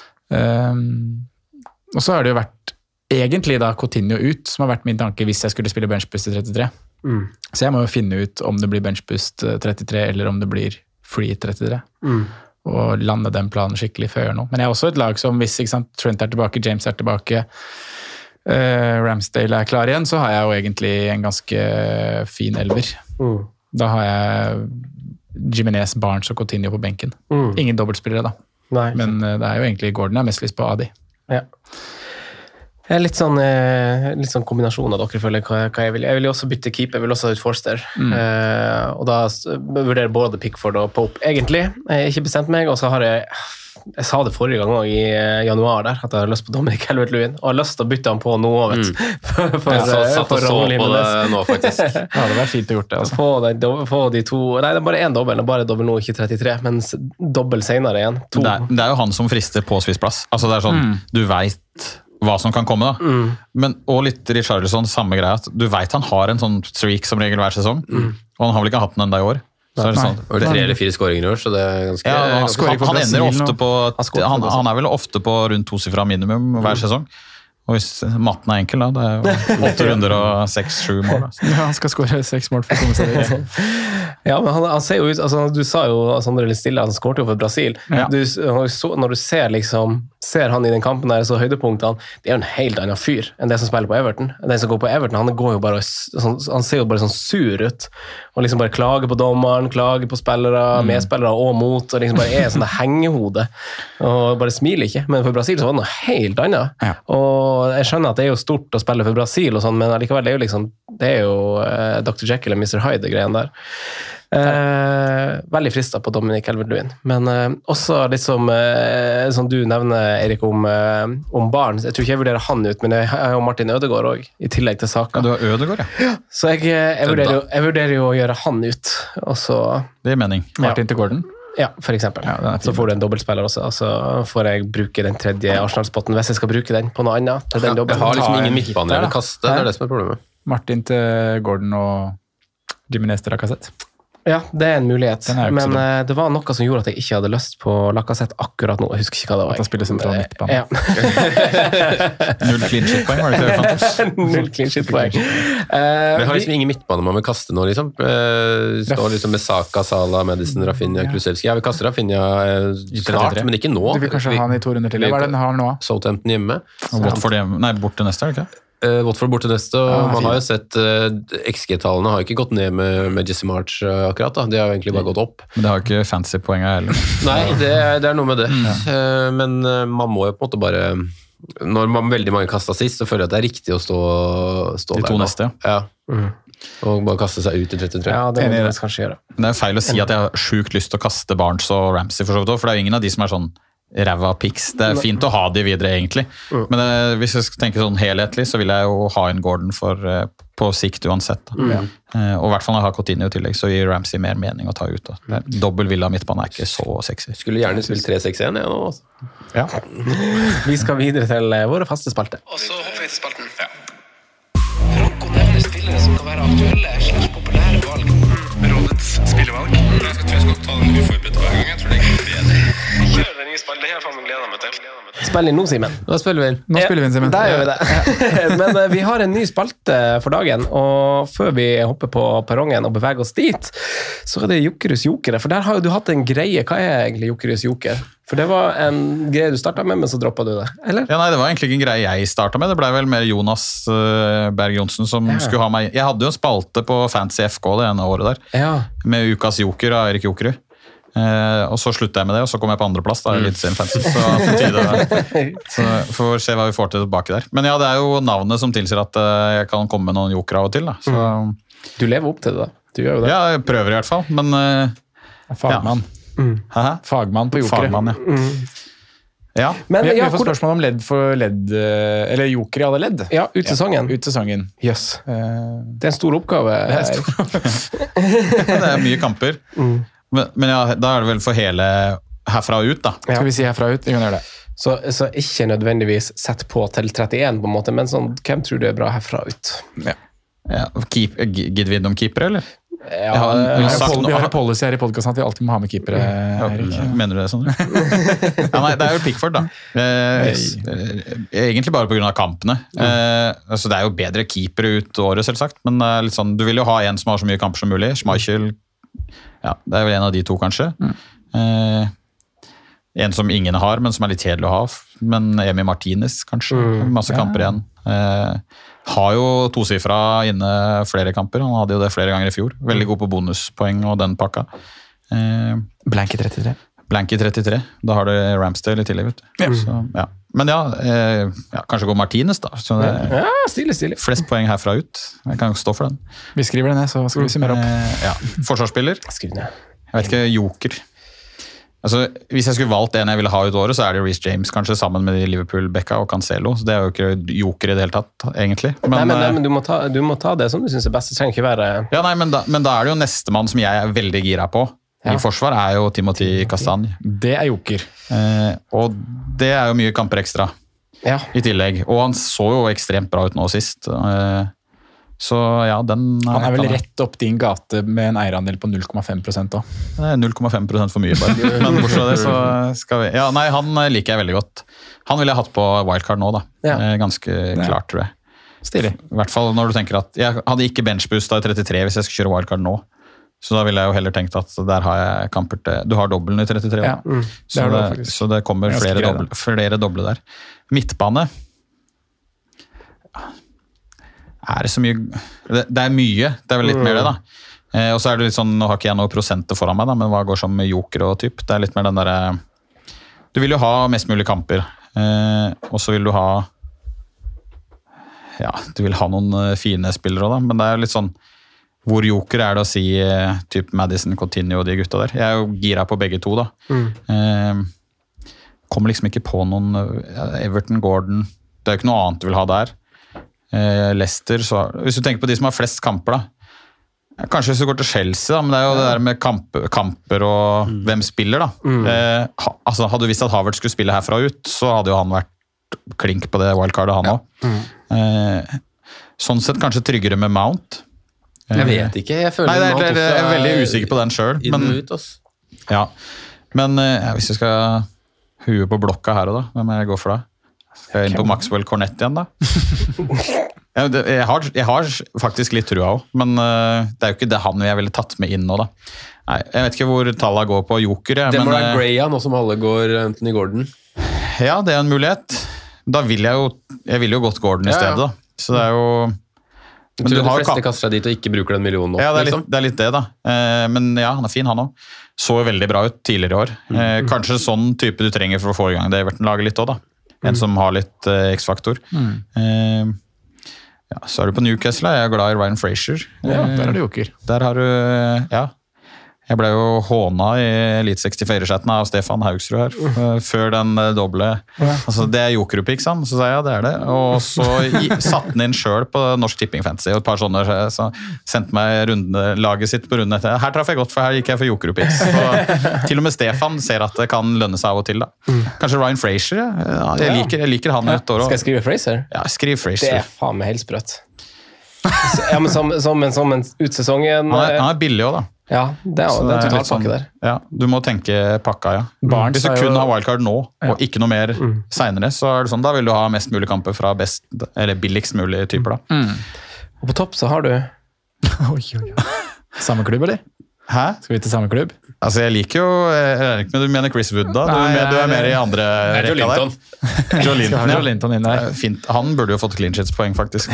Og så har det jo vært egentlig da Coutinho ut, som har vært min tanke hvis jeg skulle spille benchboost til 33. Så jeg må jo finne ut om det blir benchboost 33, eller om det blir free 33. Og lande den planen skikkelig før nå. Men jeg har også et lag som, hvis ikke sant, Trent er tilbake, James er tilbake, Ramsdale er klar igjen, så har jeg jo egentlig en ganske fin elver. Da har jeg Jimenez, Barnes og Coutinho på benken. Ingen dobbeltspillere da. Nei. Men det er jo egentlig Gordon jeg har mest lyst på Adi. Ja. Jeg er litt sånn kombinasjon av dere, føler hva jeg vil. Jeg vil jo også bytte keeper, jeg vil også ha ut Forster. Og da vurderer både Pickford og Pope egentlig. Jeg har ikke bestemt meg, og så har jeg sa det forrige gang også, i januar der, at jeg har lyst på Dominic Calvert-Lewin, og har lyst til å bytte han på nå, vet for Raúl Jiménez nå, faktisk. Ja, det var fint å gjort det. Altså. Få de 2, nei, det er bare en dobbel, bare dobbel nå, ikke 33, mens dobbel senere igjen. Det er jo han som frister på spissplass. Altså det er sånn, du vet hva som kan komme da. Men, og litt Richarlison, samme greie, at du vet han har en sånn streak som regel hver sesong, og han har vel ikke hatt den enda i år. Så er det sånn. Var det 3 eller 4 skåringer i år, så det er ganske... Ja, han ender ofte på... Han er vel ofte på rundt 2 sifra minimum hver sesong. Og hvis matten er enkel da, det er jo 8 runder og 6-7 mål. Da. Ja, han skal skåre 6 mål for å komme seg dit. Ja, men han ser jo ut, altså, du sa jo Sondre litt stille, han skårte jo for Brasil. Ja. Når du ser han i den kampen der, så høydepunktene, det er jo en helt annen fyr enn det som spiller på Everton. Den som går på Everton, han går jo bare, han ser jo bare sånn sur ut, og liksom bare klager på dommeren, klager på spillere, medspillere og mot, og liksom bare er sånn hengehode, og bare smiler ikke. Men for Brasil så var det noe helt annet. Ja. Og jeg skjønner at det er jo stort å spille for Brasil og sånn, men allikevel, det er jo Dr. Jekyll og Mr. Hyde, greien der. Veldig fristet på Dominic Calvert-Lewin, men også litt som du nevner, Erik, om barn. Jeg tror ikke jeg vurderer han ut, men jeg har jo Martin Ødegaard også, i tillegg til Saka. Ja, du har Ødegaard, ja. Så jeg vurderer jo å gjøre han ut, og så... Det er mening. Martin til Gordon? Ja, for eksempel. Ja, så får du en dobbeltspiller også, og så får jeg bruke den tredje Arsenal-spotten hvis jeg skal bruke den på noe annet. Til den jeg har liksom ingen midtbane eller kaste, det er det som er problemet. Martin til Gordon og Jimenez til Lacazette. Ja, det er en mulighet, men det var noe som gjorde at jeg ikke hadde lyst på Lacazette akkurat nå. Jeg husker ikke hva det var. At han spiller sentral midtbane. Ja. 0 clean shit-poeng, var det ikke det? 0 clean shit-poeng. Men jeg har liksom ingen midtbane man vil kaste nå, liksom. Står liksom med Saka, Salah, Madison, Rafinha, Kulusevski. Jeg vil kaste Rafinha snart, men ikke nå. Du vil kanskje ha han i 2 runder til. Hva er det den har nå? Southampton hjemme. Watford hjemme. Nei, bort til neste, er det ikke? Watford bort til neste, og man har jo sett XG-tallene har jo ikke gått ned med Jesse March akkurat da, de har jo egentlig bare gått opp. Men det har jo ikke fancy poenget heller. Nei, det er noe med det. Men man må jo på en måte bare, når man veldig mange kastet sist, så føler jeg at det er riktig å stå de 2 neste, ja. Og bare kaste seg ut i 33. Ja, det må man kanskje gjøre. Det er feil å si at jeg har sjukt lyst til å kaste Barnes og Ramsey for så vidt, for det er jo ingen av de som er sånn ræva pics. Det er fint å ha de videre egentlig, men hvis jeg skal tenke sånn helhetlig, så vil jeg jo ha en Gordon på sikt uansett. Og i hvert fall når jeg har Coutinho i tillegg, så gir Ramsey mer mening å ta ut. Dobbel villa midtbane er ikke så sexy. Skulle gjerne spilt 3-6-1 nå. Ja. Vi skal videre til våre faste spalte. Og så hopper vi til spalten. Franco nevner spillere som kan være aktuelle / populære valg. Rådets spillevalg. Jeg tror jeg skal ta den uforberedt hver gang. Jeg tror det er ikke bedre. Kjør den nye spalten. Det her faen gleder jeg meg til. Spill inn nå, Simen. Nå spiller vi inn. Simen. Der gjør vi det. Men vi har en ny spalte for dagen, og før vi hopper på perrongen og beveger oss dit, så er det Jokerus Jokere, for der har jo du hatt en greie. Hva er egentlig Jokerus Joker? For det var en greie du startet med, men så droppet du det, eller? Ja, nei, det var egentlig ikke en greie jeg startet med. Det ble vel mer Jonas Berg-Jonsen som skulle ha meg. Jeg hadde jo en spalte på Fantasy FK det ene året der, med Ukas Joker av Erik Jokerud. Og så sluttet jeg med det, og så kom jeg på andreplass da, litt sin fancy, så får vi se hva vi får til tilbake der. Men ja, det er jo navnet som tilsier at jeg kan komme med noen joker av og til da. Så, du lever opp til det da, du gjør jo det. Ja, jeg prøver i hvert fall, men fagmann. Fagmann på jokere. Fagmann, ja. Ja. Men Vi ja, får spørsmål om ledd for ledd, eller joker i alle ledd. ja, ut sesongen. Ut sesongen. Jøss. Det er en stor oppgave. Det er mye kamper. Men ja, da er det vel for hele herfra og ut, da. Skal vi si herfra ut? Vi kan gjøre det. Så ikke nødvendigvis sett på til 31 på en måte, men sånn, hvem tror du er bra herfra ut? Ja, gidder vi innom keepere, eller? Ja, Vi har en policy her i podcasten at vi alltid må ha med keepere. Erik. Mener du det, Sondre? Ja, nei, det er jo Pickford, da. Egentlig bare på grunn av kampene. Altså, det er jo bedre keepere ut året, selvsagt, men litt sånn, du vil jo ha en som har så mye kamper som mulig. Schmeichel, ja, det er vel en av de to, kanskje. En som ingen har, men som er litt kjedelig å ha. Men Emi Martinez, kanskje. Masse kamper igjen. Har jo tosifra inne flere kamper. Han hadde jo det flere ganger i fjor. Veldig god på bonuspoeng og den pakka. Blank i 33. Blank i 33. Da har du Ramsdale i tillegg, vet du. Ja. Så, ja. Men kanskje gå Martinez, da. Så det, ja, stilig. flest poeng herfra ut. Jeg kan stå for den. Vi skriver det ned, så skal vi summere opp. Ja. Forsvarsspiller. Skriv ned. Jeg vet ikke, joker. Altså, hvis jeg skulle valgt en jeg ville ha ut året, så er det Reece James, kanskje sammen med Liverpool, Becca og Cancelo. Så det er jo ikke joker i det hele tatt, egentlig. Men du må ta det som du synes er best. Det trenger ikke være... Ja, nei, men da er det jo nestemann som jeg er veldig gira på. I forsvar er jo Timothy Castagne. Det er joker. Og det er jo mye kamper ekstra i tillegg. Og han så jo ekstremt bra ut nå sist. Så ja, han er vel rett opp din gate med en eierandel på 0,5% da. Det er 0,5% for mye bare. Men bortsett fra det så skal vi... Ja, nei, han liker jeg veldig godt. Han ville jeg hatt på wildcard nå da. Ganske klart, tror jeg. Stilig. I hvert fall når du tenker at jeg hadde ikke benchboost da i 33 hvis jeg skulle kjøre wildcard nå. Så da ville jeg jo heller tenkt at der har jeg kamper til... Du har dobbelen i 33. Ja, så det kommer flere doble der. Midtbane... Er det så mye... Det er mye, det er vel litt mer det da. Og så er det litt sånn, nå har ikke jeg noen prosenter foran meg da, men hva går som joker og typ? Det er litt mer den der... Du vil jo ha mest mulig kamper, og så vil du ha... Ja, du vil ha noen fine spillere også da, men det er jo litt sånn... Hvor joker er det å si typ Madison, Coutinho og de gutta der? Jeg er jo gira på begge to da. Kommer liksom ikke på noen... Everton, Gordon... Det er jo ikke noe annet du vil ha der. Leicester, så hvis du tenker på de som har flest kamper da, kanskje hvis du går til Chelsea da, men det er jo det der med kamper og hvem spiller da. Altså hadde du visst at Havertz skulle spille herfra ut, så hadde jo han vært klink på det wildcardet han også. Sånn sett kanskje tryggere med Mount. Jeg vet ikke, jeg føler Mount også jeg er veldig usikker på den selv, men hvis jeg skal hue på blokka her og da, hvem jeg går for da? Skal jeg inn på Maxwell Cornet igjen da? Jeg har faktisk litt trua også, men det er jo ikke det han jeg ville tatt med inn nå da. Nei, jeg vet ikke hvor tallet går på joker. Det må være Graya nå som alle går Anthony Gordon. Ja, det er en mulighet. Da vil jeg vil jo gått Gordon i stedet da. Så det er jo... Jeg tror de fleste kaster seg dit og ikke bruker den millionen nå. Ja, det er litt det da. Men ja, han er fin han også. Så veldig bra ut tidligere i år. Kanskje sånn type du trenger for å få i gang det Everton-laget litt også da. En som har litt X-faktor. Ja, så er du på Newcastle, jeg er glad i Ryan Fraser. Ja, der er det joker. Der har du, ja. Jeg ble jo håna i Elite 64-chatten av Stefan Haugsrud her, før den doble. Altså, det er joker oppe, ikke sant? Så sa jeg, ja, det er det. Og så satte den inn selv på Norsk Tipping Fantasy, og et par sånne, så sendte meg laget sitt på runden etter. Her traff jeg godt, for her gikk jeg for joker oppe. Til og med Stefan ser at det kan lønne seg av og til, da. Kanskje Ryan Fraser, ja. Jeg liker han et år. Skal jeg skrive Fraser? Ja, skriv Fraser. Det er faen meg helt sprøtt. Ja, men som en utsesongen... Han er billig også, da. Ja, det er en totalpakke der. Ja, du må tenke pakka, ja. Hvis du kun har wildcard nå, og ikke noe mer senere, så er det sånn, da vil du ha mest mulig kamper fra best, eller billigst mulig typer, da. Og på topp så har du... Samme klubb, eller? Hæ? Skal vi til samme klubb? Altså, jeg liker jo... Men du mener Chris Wood, da? Du er mer i andre rekka der. Joe Linton. Joe Linton inn der. Fint. Han burde jo fått clean sheets-poeng, faktisk.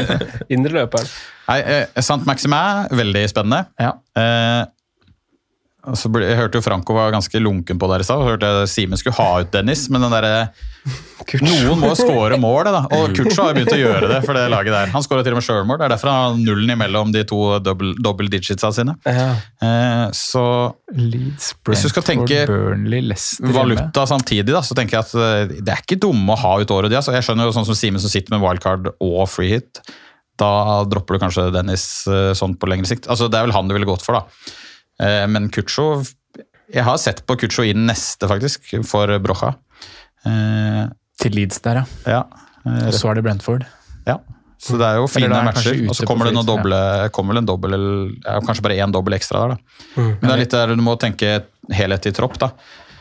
Indreløperen. Nei, Sant Maximin, veldig spennende. Ja. Altså, jeg hørte jo Franco var ganske lunken på der i stad, og hørte jeg Simen skulle ha ut Dennis, men den der, noen må score mål, da. Og Kutcho har begynt å gjøre det for det laget der. Han skårer til og med selvmål, det er derfor han har nullen imellom de to double digitsa sine. Så Leeds, hvis du skal tenke Burnley, Leicester valuta samtidig, da, så tenker jeg at det er ikke dumme å ha ut året de. Altså, jeg skjønner jo sånn som Simen som sitter med wildcard og free hit, da dropper du kanskje Dennis sånn på lengre sikt. Altså, det er vel han du ville gått for, da. Men Kutcho, jeg har sett på Kutcho inn neste faktisk, for Brocha. til Leeds der, ja. Og så er det Brentford. Ja, så det er jo fine matcher, og så kommer det noen doble, kommer en dobbel, eller kanskje bare en dobbel ekstra der da. Men det er litt der du må tenke helhet i tropp da.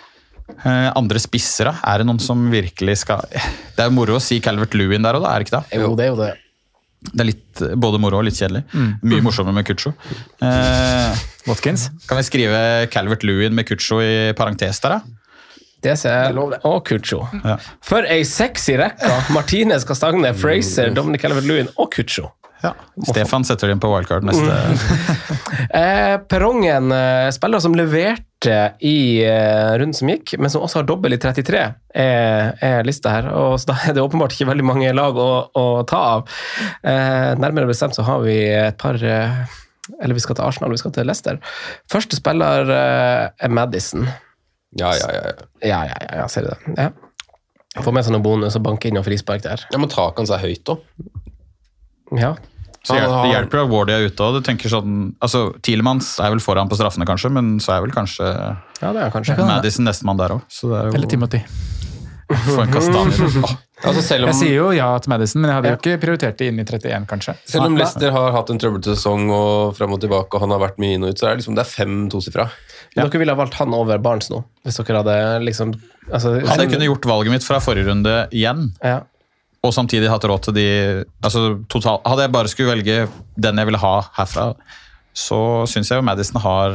Andre spissere, er det noen som virkelig skal... Det er jo moro å si Calvert-Lewin der og da, er det ikke det? Jo, det er jo det. Det er litt, både moro og litt kjedelig. Mye morsommere med Kutcho. Watkins? Kan vi skrive Calvert-Lewin med Kutcho i parentes der da? Det ser jeg, og Kutcho. Ja. For ei sexy rekke. Martinez, Castagne, Fraser, Dominic Calvert-Lewin og Kutcho. Ja. Stefan setter inn på wildcard neste. Perrongen, spillere som leverte i runden som gikk, men som også har dobbel i 33, er lista her. Og så da er det åpenbart ikke veldig mange lag å ta av. Nærmere bestemt så har vi et par... Eller vi skal til Arsenal, vi skal til Leicester. Første spiller er Maddison. Ja, ser du det? Ja. Få med seg noen bonus og banke inn og frispark der. Ja, men taket hans er høyt da. Ja. Så det hjelper at Wardy er ute, og du tenker sånn, altså Tielemans er vel foran på straffene kanskje, men så er vel kanskje, ja, det er kanskje. Maddison nestemann der også. Så det er jo... Eller Timothy. For en Castagne. Altså jeg sier jo ja til Maddison, men jeg hadde jo ikke prioritert det inn i 31 kanskje. Selv om Leicester har hatt en trøblete sesong og frem og tilbake, og han har vært mye inn og ut, så er det liksom, det er 5 tosifra. Ja. Dere ville ha valgt han over Barnes nå, hvis dere hadde liksom... Altså, hadde jeg kunne gjort valget mitt fra forrige runde igjen, og samtidig hatt råd til de, altså totalt, hadde jeg bare skulle velge den jeg ville ha herfra, så synes jeg jo Maddison har,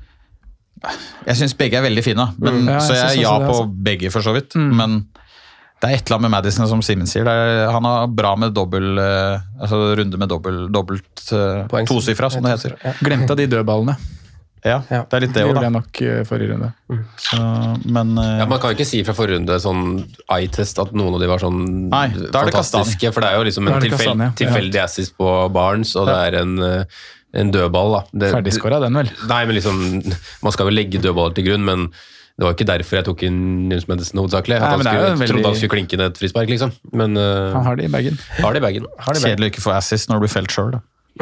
jeg synes begge er veldig fine, men, så jeg er ja på begge for så vidt, men det er et eller annet med Maddison som Simen sier, han har bra med altså runde med dobbelt tosifra, som det heter. Glemte av de dødballene. Ja, det er litt det også da. Det gjorde jeg nok forrige runde. Så, men, ja, man kan ikke si fra forrige runde sånn eye-test at noen av de var sånn fantastiske, for det er jo liksom en tilfeldig assist på Barnes, og det er en dødball da. Ferdigskåret den vel? Nei, men liksom, man skal vel legge dødballer til grunn, men det var ikke derfor jeg tok inn James Maddison hovedsakelig. At trodde han skulle klinke ned et frispark, liksom. Men, han har det i bagen. Kjedelig ikke få assist når du blir felt selv da.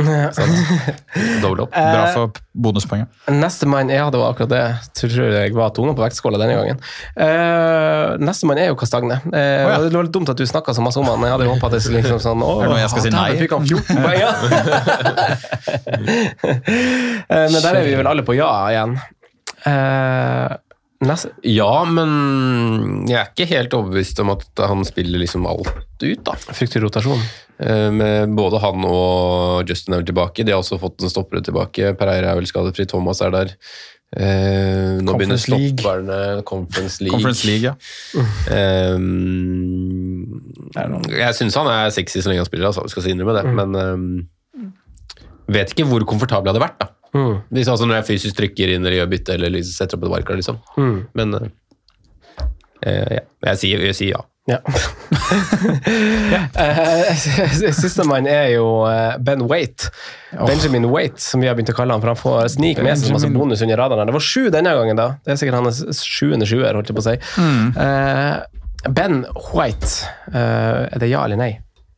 Dobbelt opp. Bra for bonuspoenget. Neste mann, ja, det var akkurat det. Tror jeg var tunga på vektskåla denne gangen. Neste mann er jo Castagne. Det var litt dumt at du snakket så masse om han. Jeg hadde håpet at det liksom sånn, er det noe jeg skal si nei? Fikk han 14 poeng, ja. Men der er vi vel alle på ja igjen. Ja, men jeg er ikke helt overbevist om at han spiller liksom alt ut da. Frykter rotasjon. Med både han og Justin er vel tilbake. De har også fått en stoppere tilbake. Pereira er vel skadefri, Thomas er der. Nå begynner stopperne Conference League, ja. Jeg synes han er sexy så lenge han spiller, altså. Vi skal si innrømme det, men vet ikke hvor komfortabel jeg hadde vært da. Hvis altså når jeg fysisk trykker inn eller gjør bytte eller setter opp et wildcard liksom. Men jeg sier ja. Siste mann er jo Ben Waite, Benjamin Waite, som vi har begynt å kalle han, for han får snik med seg masse bonus under radaren. Det var 7 denne gangen da. Det er sikkert hans 7. holdt jeg på å si. Ben Waite, er det ja eller nei?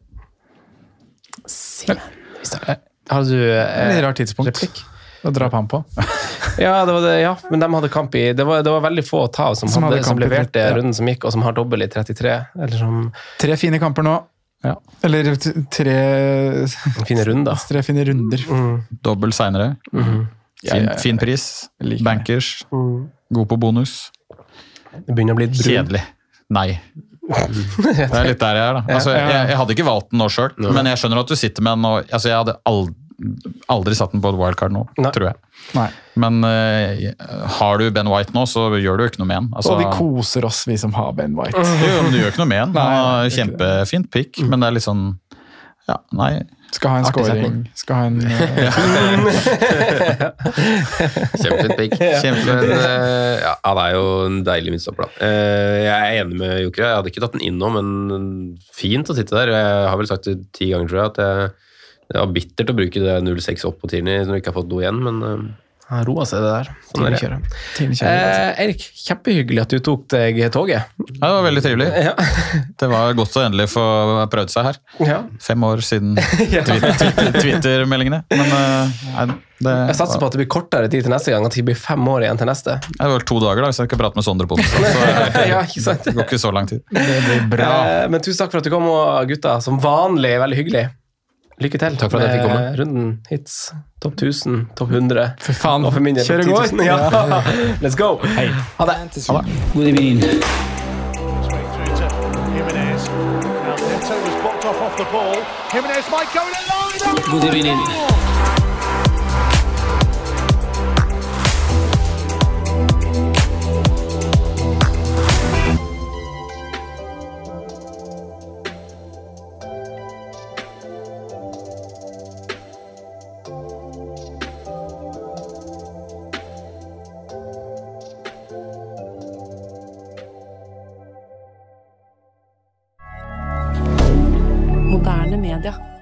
Har du litt rart tidspunkt replikk? Å dra på han på. Ja, det var det, ja, men de hadde kamp i, det var veldig få å ta som leverte runden som gikk, og som har dobbel i 33. Eller som 3 fine kamper nå. Ja. Eller 3 fine runder. 3 fine runder. Dobbel senere. Fin pris. Bankers. God på bonus. Det begynner å bli brun. Kjedelig. Nei. Det er litt der jeg er da. Altså, jeg hadde ikke valgt den nå selv, men jeg skjønner at du sitter med den, og altså, jeg hadde aldri satt den på et wildcard nå, tror jeg. Nei. Men har du Ben White nå, så gjør du ikke noe med den. Altså, og vi koser oss, vi som har Ben White. Jo, men du gjør ikke noe med den. Han har kjempefint pick, men det er litt sånn, ja, nei, Skal ha en scoring. Skal ha en Kjempefint pikk. Men han jo en deilig midtstopper da. Jeg enig med Joker. Jeg hadde ikke tatt den inn nå, men fint å sitte der. Jeg har vel sagt det 10 ganger, tror jeg, at det var bittert å bruke det 0-6 opp på Tierney når du ikke har fått noe igjen, men... Han roer seg det der. Tierney. Erik, kjempehyggelig at du tok deg toget. Ja, det var veldig trivelig. Ja. Det var godt å endelig få prøvd seg her. Ja. 5 år siden Twitter-meldingene. Men jeg satser på at det blir kortere tid til neste gang, at det blir 5 år igjen til neste. Det var vel 2 dager da, hvis jeg ikke prater med Sondre på det. Ja, ikke sant? Det går ikke så lang tid. Det blir bra. Men tusen takk for at du kom, og gutta, som vanlig, veldig hyggelig. Lykke til. Takk for at jeg fikk komme. Runden hits, topp 1000, topp 100. For faen, og for min del, kjør og går. Ja. Let's go. Hei. Ha det. God evening. God evening. Moderne media.